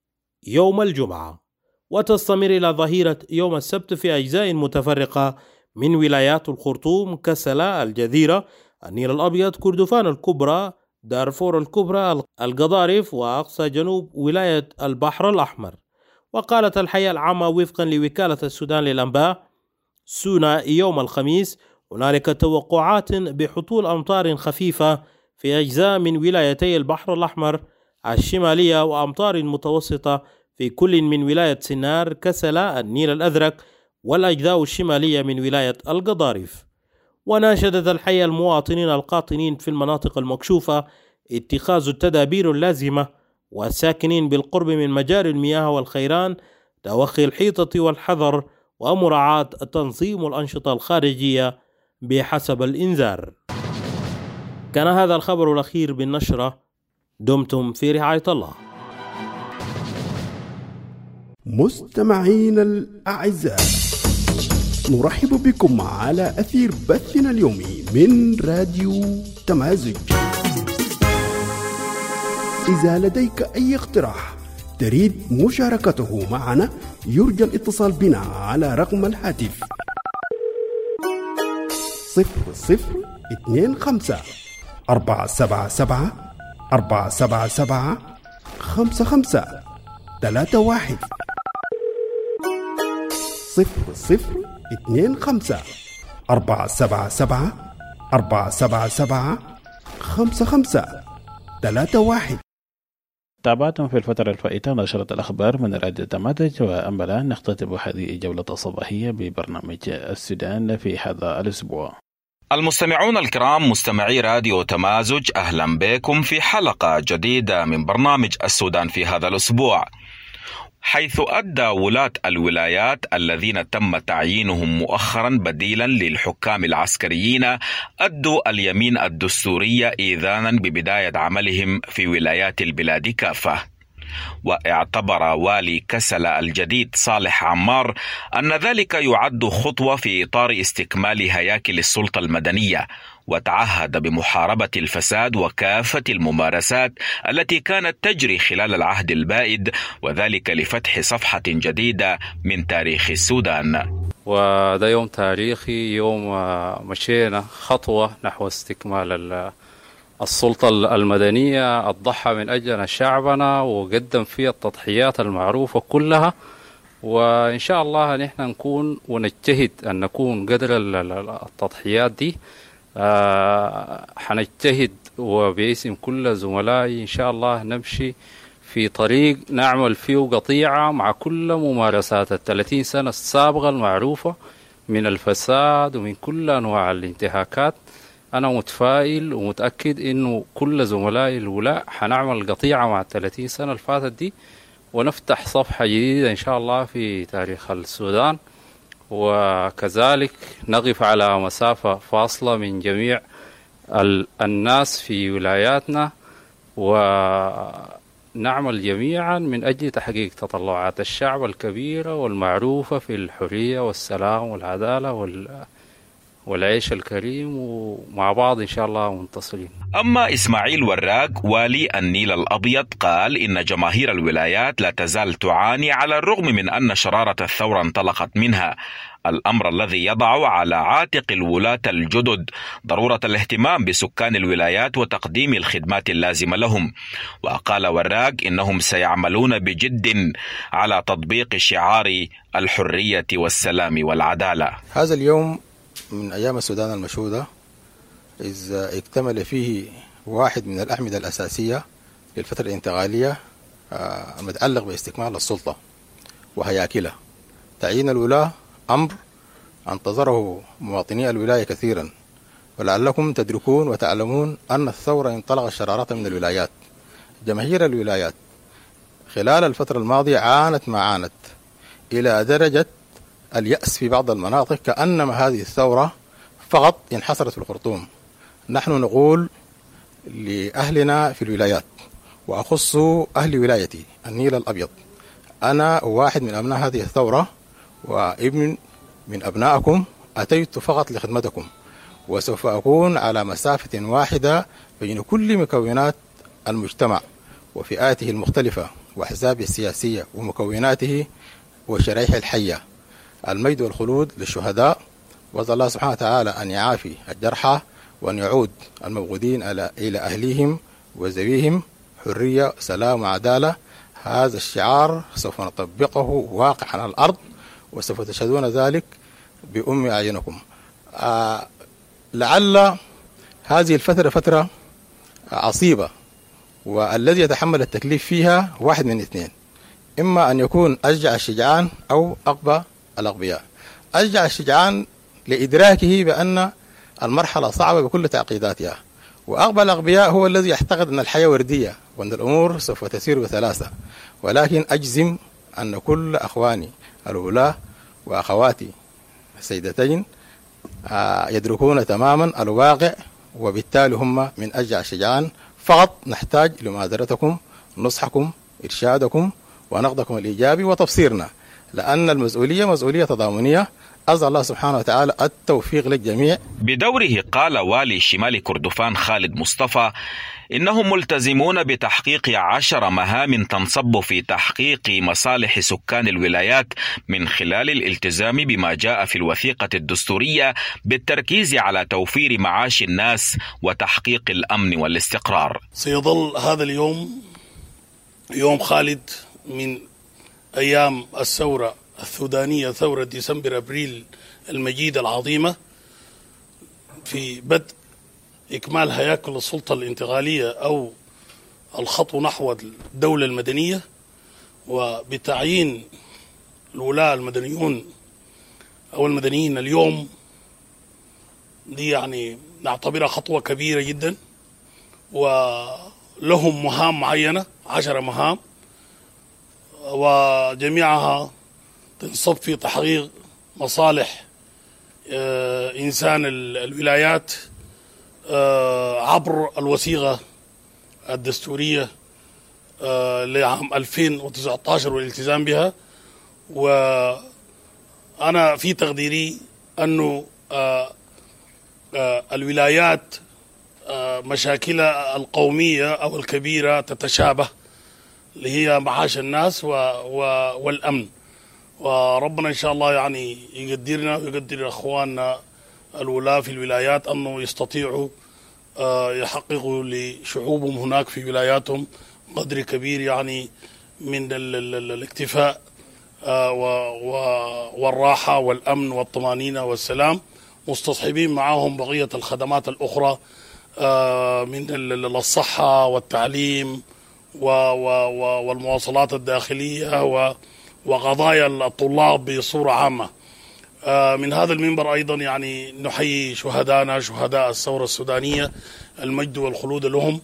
يوم الجمعة، وتستمر إلى ظهيرة يوم السبت في أجزاء متفرقة من ولايات الخرطوم، كسلا، الجزيرة، النيل الأبيض، كردفان الكبرى، دارفور الكبرى، القضارف، وأقصى جنوب ولاية البحر الأحمر. وقالت الحياة العامة وفقا لوكالة السودان للأنباء سونا يوم الخميس هنالك توقعات بحصول أمطار خفيفة في أجزاء من ولايتي البحر الأحمر الشمالية، وأمطار متوسطة في كل من ولاية سنار، كسلا، النيل الأزرق، والأجزاء الشمالية من ولاية القضارف. وناشدت الحياة المواطنين القاطنين في المناطق المكشوفة اتخاذ التدابير اللازمة، والساكنين بالقرب من مجاري المياه والخيران توخي الحيطة والحذر، ومراعاة تنظيم الأنشطة الخارجية بحسب الإنذار. كان هذا الخبر الأخير بالنشرة. دمتم في رعاية الله. مستمعين الأعزاء، نرحب بكم على أثير بثنا اليومي من راديو تمازج. إذا لديك أي اقتراح تريد مشاركته معنا يرجى الاتصال بنا على رقم الهاتف صفر صفر اثنين خمسة أربعة سبعة سبعة أربعة سبعة سبعة خمسة خمسة ثلاثة واحد صفر صفر اثنين خمسة أربعة سبعة سبعة أربعة سبعة سبعة خمسة خمسة ثلاثة واحد. تابعتم في الفترة الفائتة نشرة الأخبار من راديو تمازج، وأما الآن نختتم هذه الجولة الصباحية ببرنامج السودان في هذا الأسبوع. المستمعون الكرام، مستمعي راديو تمازج، أهلا بكم في حلقة جديدة من برنامج السودان في هذا الأسبوع، حيث أدى ولاة الولايات الذين تم تعيينهم مؤخرا بديلا للحكام العسكريين أدوا اليمين الدستورية إذانا ببداية عملهم في ولايات البلاد كافة. واعتبر والي كسلا الجديد صالح عمار أن ذلك يعد خطوة في إطار استكمال هياكل السلطة المدنية، وتعهد بمحاربة الفساد وكافة الممارسات التي كانت تجري خلال العهد البائد، وذلك لفتح صفحة جديدة من تاريخ السودان. وده يوم تاريخي، يوم مشينا خطوة نحو استكمال السلطة المدنية الضحى من أجلنا شعبنا وقدم فيها التضحيات المعروفة كلها، وإن شاء الله نحن نكون ونجتهد أن نكون قدر التضحيات دي. آه حنجتهد وباسم كل زملائي إن شاء الله نمشي في طريق نعمل فيه قطيعة مع كل ممارسات الثلاثين سنة السابقة المعروفة من الفساد ومن كل أنواع الانتهاكات. أنا متفائل ومتأكد إنه كل زملائي الولاء حنعمل قطيعة مع الثلاثين سنة الفاتت دي، ونفتح صفحة جديدة إن شاء الله في تاريخ السودان، وكذلك نقف على مسافة فاصلة من جميع الناس في ولاياتنا، ونعمل جميعا من أجل تحقيق تطلعات الشعب الكبيرة والمعروفة في الحرية والسلام والعدالة وال والعيش الكريم، ومع بعض إن شاء الله منتصرين. أما إسماعيل وراق والي النيل الأبيض قال إن جماهير الولايات لا تزال تعاني على الرغم من أن شرارة الثورة انطلقت منها، الأمر الذي يضع على عاتق الولاة الجدد ضرورة الاهتمام بسكان الولايات وتقديم الخدمات اللازمة لهم. وقال وراق إنهم سيعملون بجد على تطبيق شعار الحرية والسلام والعدالة. هذا اليوم من أيام السودان المشهودة، إذ اكتمل فيه واحد من الأعمدة الأساسية للفترة الانتقالية المتعلق باستكمال السلطة وهياكلها. تعيين الولاة أمر انتظره مواطني الولاية كثيرا، ولعلكم تدركون وتعلمون أن الثورة انطلقت شرارة من الولايات. جماهير الولايات خلال الفترة الماضية عانت ما عانت إلى درجة اليأس في بعض المناطق، كأنما هذه الثورة فقط انحصرت في الخرطوم. نحن نقول لأهلنا في الولايات، وأخص أهل ولايتي النيل الأبيض، أنا واحد من أبناء هذه الثورة وابن من أبنائكم، أتيت فقط لخدمتكم، وسوف أكون على مسافة واحدة بين كل مكونات المجتمع وفئاته المختلفة وأحزابه السياسية ومكوناته وشرائحه الحية. المجد والخلود للشهداء وأسأل الله سبحانه وتعالى أن يعافي الجرحى وأن يعود المبغوضين إلى أهليهم وذويهم حرية سلام وعدالة. هذا الشعار سوف نطبقه واقعا على الأرض وسوف تشهدون ذلك بأم أعينكم. آه لعل هذه الفترة فترة عصيبة، والذي يتحمل التكليف فيها واحد من اثنين، إما أن يكون أشجع الشجعان أو أقبى الأغبياء. أشجع الشجعان لإدراكه بأن المرحلة صعبة بكل تعقيداتها، وأقبى الأغبياء هو الذي يعتقد أن الحياة وردية وأن الأمور سوف تسير بسلاسة. ولكن أجزم أن كل أخواني الولاة وأخواتي السيدتين يدركون تماما الواقع، وبالتالي هم من أشجع الشجعان. فقط نحتاج لمعذرتكم، نصحكم، إرشادكم ونقدكم الإيجابي وتبصيرنا، لأن المسؤولية مسؤولية تضامنية. أسأل الله سبحانه وتعالى التوفيق للجميع. بدوره قال والي شمال كردفان خالد مصطفى إنهم ملتزمون بتحقيق عشر مهام تنصب في تحقيق مصالح سكان الولايات من خلال الالتزام بما جاء في الوثيقة الدستورية بالتركيز على توفير معاش الناس وتحقيق الأمن والاستقرار. سيظل هذا اليوم يوم خالد من أيام الثورة السودانية، ثورة ديسمبر أبريل المجيدة العظيمة، في بدء إكمال هياكل السلطة الانتقالية أو الخطو نحو الدولة المدنية، وبتعيين الولاة المدنيون أو المدنيين اليوم. دي يعني نعتبرها خطوة كبيرة جدا، ولهم مهام معينة، عشر مهام، وجميعها تنصب في تحقيق مصالح إنسان الولايات عبر الوثيقة الدستورية لعام ألفين وتسعة عشر والالتزام بها. وأنا في تقديري أنه الولايات مشاكلها القومية أو الكبيرة تتشابه، اللي هي معاش الناس والأمن. وربنا إن شاء الله يعني يقدرنا ويقدر أخواننا الولاة في الولايات أنه يستطيعوا يحققوا لشعوبهم هناك في ولاياتهم قدر كبير يعني من الاكتفاء والراحة والأمن والطمأنينة والسلام، مستصحبين معهم بقية الخدمات الأخرى من الصحة والتعليم والمواصلات الداخلية وقضايا الطلاب بصورة عامة. من هذا المنبر أيضا يعني نحيي شهدانا، شهداء الثورة السودانية، المجد والخلود لهم،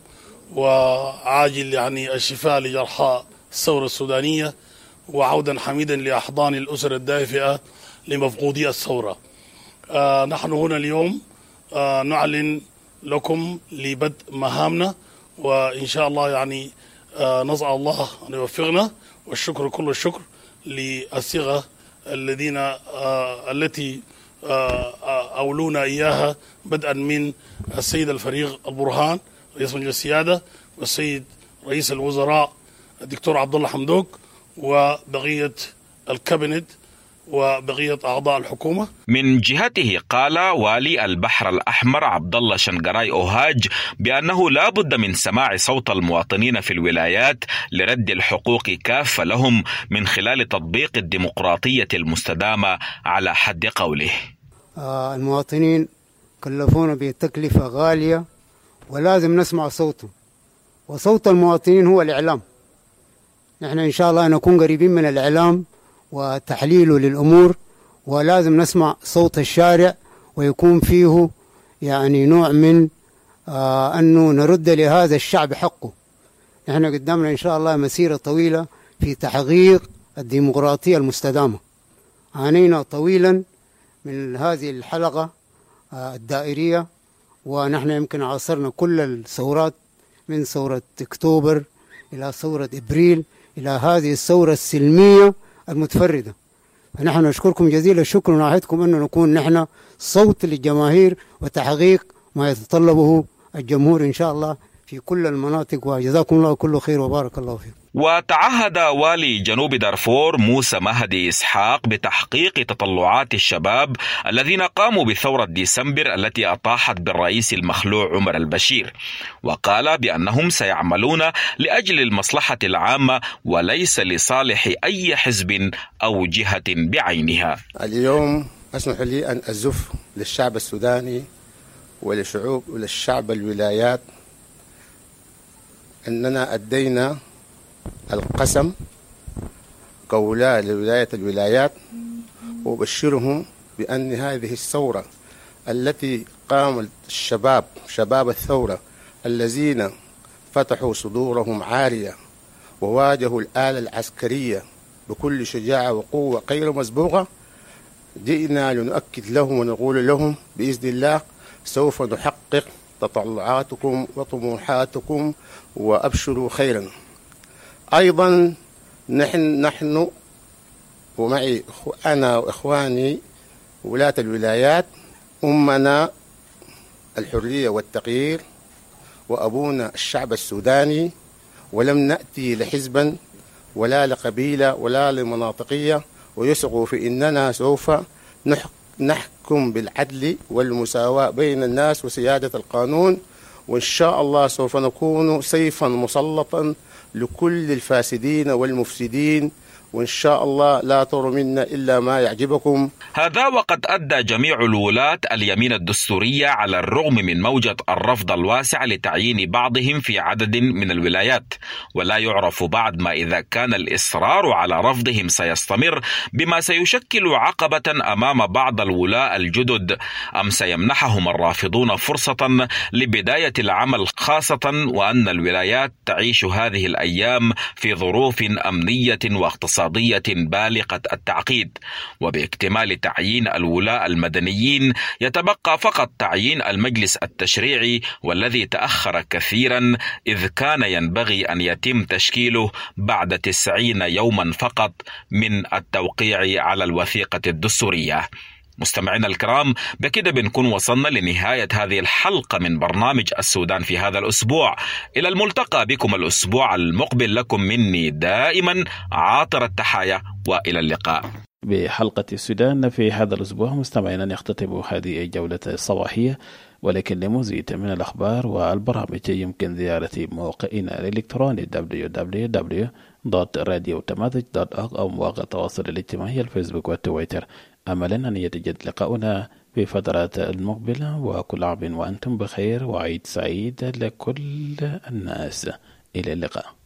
وعاجل يعني الشفاء لجرحى الثورة السودانية، وعودا حميدا لأحضان الأسر الدافئة لمفقودي الثورة. آه نحن هنا اليوم آه نعلن لكم لبدء مهامنا، وإن شاء الله يعني آه نسأل الله أن يوفقنا، والشكر كل الشكر للصيغة الذين آه التي آه أولونا إياها، بدءا من السيد الفريق البرهان رئيس مجلس السيادة، والسيد رئيس الوزراء الدكتور عبد الله حمدوك، وبقية الكابينت وبقية أعضاء الحكومة. من جهته قال والي البحر الأحمر عبد الله شنقراي أوهاج بأنه لا بد من سماع صوت المواطنين في الولايات لرد الحقوق كافة لهم من خلال تطبيق الديمقراطية المستدامة على حد قوله. آه المواطنين كلفونا بتكلفة غالية ولازم نسمع صوتهم، وصوت المواطنين هو الإعلام. نحن إن شاء الله نكون قريبين من الإعلام وتحليله للأمور، ولازم نسمع صوت الشارع، ويكون فيه يعني نوع من آه أنه نرد لهذا الشعب حقه. نحن قدامنا إن شاء الله مسيرة طويلة في تحقيق الديمقراطية المستدامة. عانينا طويلا من هذه الحلقة آه الدائرية، ونحن يمكن عاصرنا كل الثورات من ثورة أكتوبر إلى ثورة إبريل إلى هذه الثورة السلمية المتفردة. فنحن نشكركم جزيل الشكر ونعهدكم أن نكون نحن صوت للجماهير وتحقيق ما يتطلبه الجمهور إن شاء الله في كل المناطق، وجزاكم الله كل خير وبارك الله فيكم. وتعهد والي جنوب دارفور موسى مهدي إسحاق بتحقيق تطلعات الشباب الذين قاموا بثورة ديسمبر التي أطاحت بالرئيس المخلوع عمر البشير، وقال بأنهم سيعملون لأجل المصلحة العامة وليس لصالح أي حزب أو جهة بعينها. اليوم أسمح لي أن أزف للشعب السوداني ولشعوب وللشعب الولايات أننا أدينا القسم كولاة لولاية الولايات، وأبشرهم بأن هذه الثورة التي قام الشباب شباب الثورة الذين فتحوا صدورهم عارية وواجهوا الآلة العسكرية بكل شجاعة وقوة غير مسبوقة، جئنا لنؤكد لهم ونقول لهم بإذن الله سوف نحقق تطلعاتكم وطموحاتكم وأبشروا خيرا. أيضا نحن نحن ومعي أنا وإخواني ولاة الولايات أمنا الحرية والتغيير وأبونا الشعب السوداني، ولم نأتي لحزبا ولا لقبيلة ولا لمناطقية، ويثقوا في أننا سوف نحكم بالعدل والمساواة بين الناس وسيادة القانون، وإن شاء الله سوف نكون سيفا مسلطا لكل الفاسدين والمفسدين، وإن شاء الله لا تروا منا إلا ما يعجبكم. هذا وقد أدى جميع الولاة اليمين الدستورية على الرغم من موجة الرفض الواسع لتعيين بعضهم في عدد من الولايات، ولا يعرف بعد ما إذا كان الإصرار على رفضهم سيستمر بما سيشكل عقبة أمام بعض الولاة الجدد، أم سيمنحهم الرافضون فرصة لبداية العمل، خاصة وأن الولايات تعيش هذه الأيام في ظروف أمنية واقتصادية بالغة التعقيد. وباكتمال تعيين الولاة المدنيين يتبقى فقط تعيين المجلس التشريعي، والذي تأخر كثيرا إذ كان ينبغي أن يتم تشكيله بعد تسعين يوما فقط من التوقيع على الوثيقة الدستورية. مستمعينا الكرام، بكده بنكون وصلنا لنهاية هذه الحلقة من برنامج السودان في هذا الأسبوع. إلى الملتقى بكم الأسبوع المقبل، لكم مني دائما عاطر التحايا، وإلى اللقاء. بحلقة السودان في هذا الأسبوع مستمعينا نختتم هذه الجولة الصباحية، ولكن لمزيد من الأخبار والبرامج يمكن زيارة موقعنا الإلكتروني دبليو دبليو دبليو دوت راديو تمازج دوت أورغ أو مواقع التواصل الاجتماعي الفيسبوك والتويتر. أملا أن يتجدد لقاؤنا في فترات المقبلة، وكل عام وأنتم بخير وعيد سعيد لكل الناس. إلى اللقاء.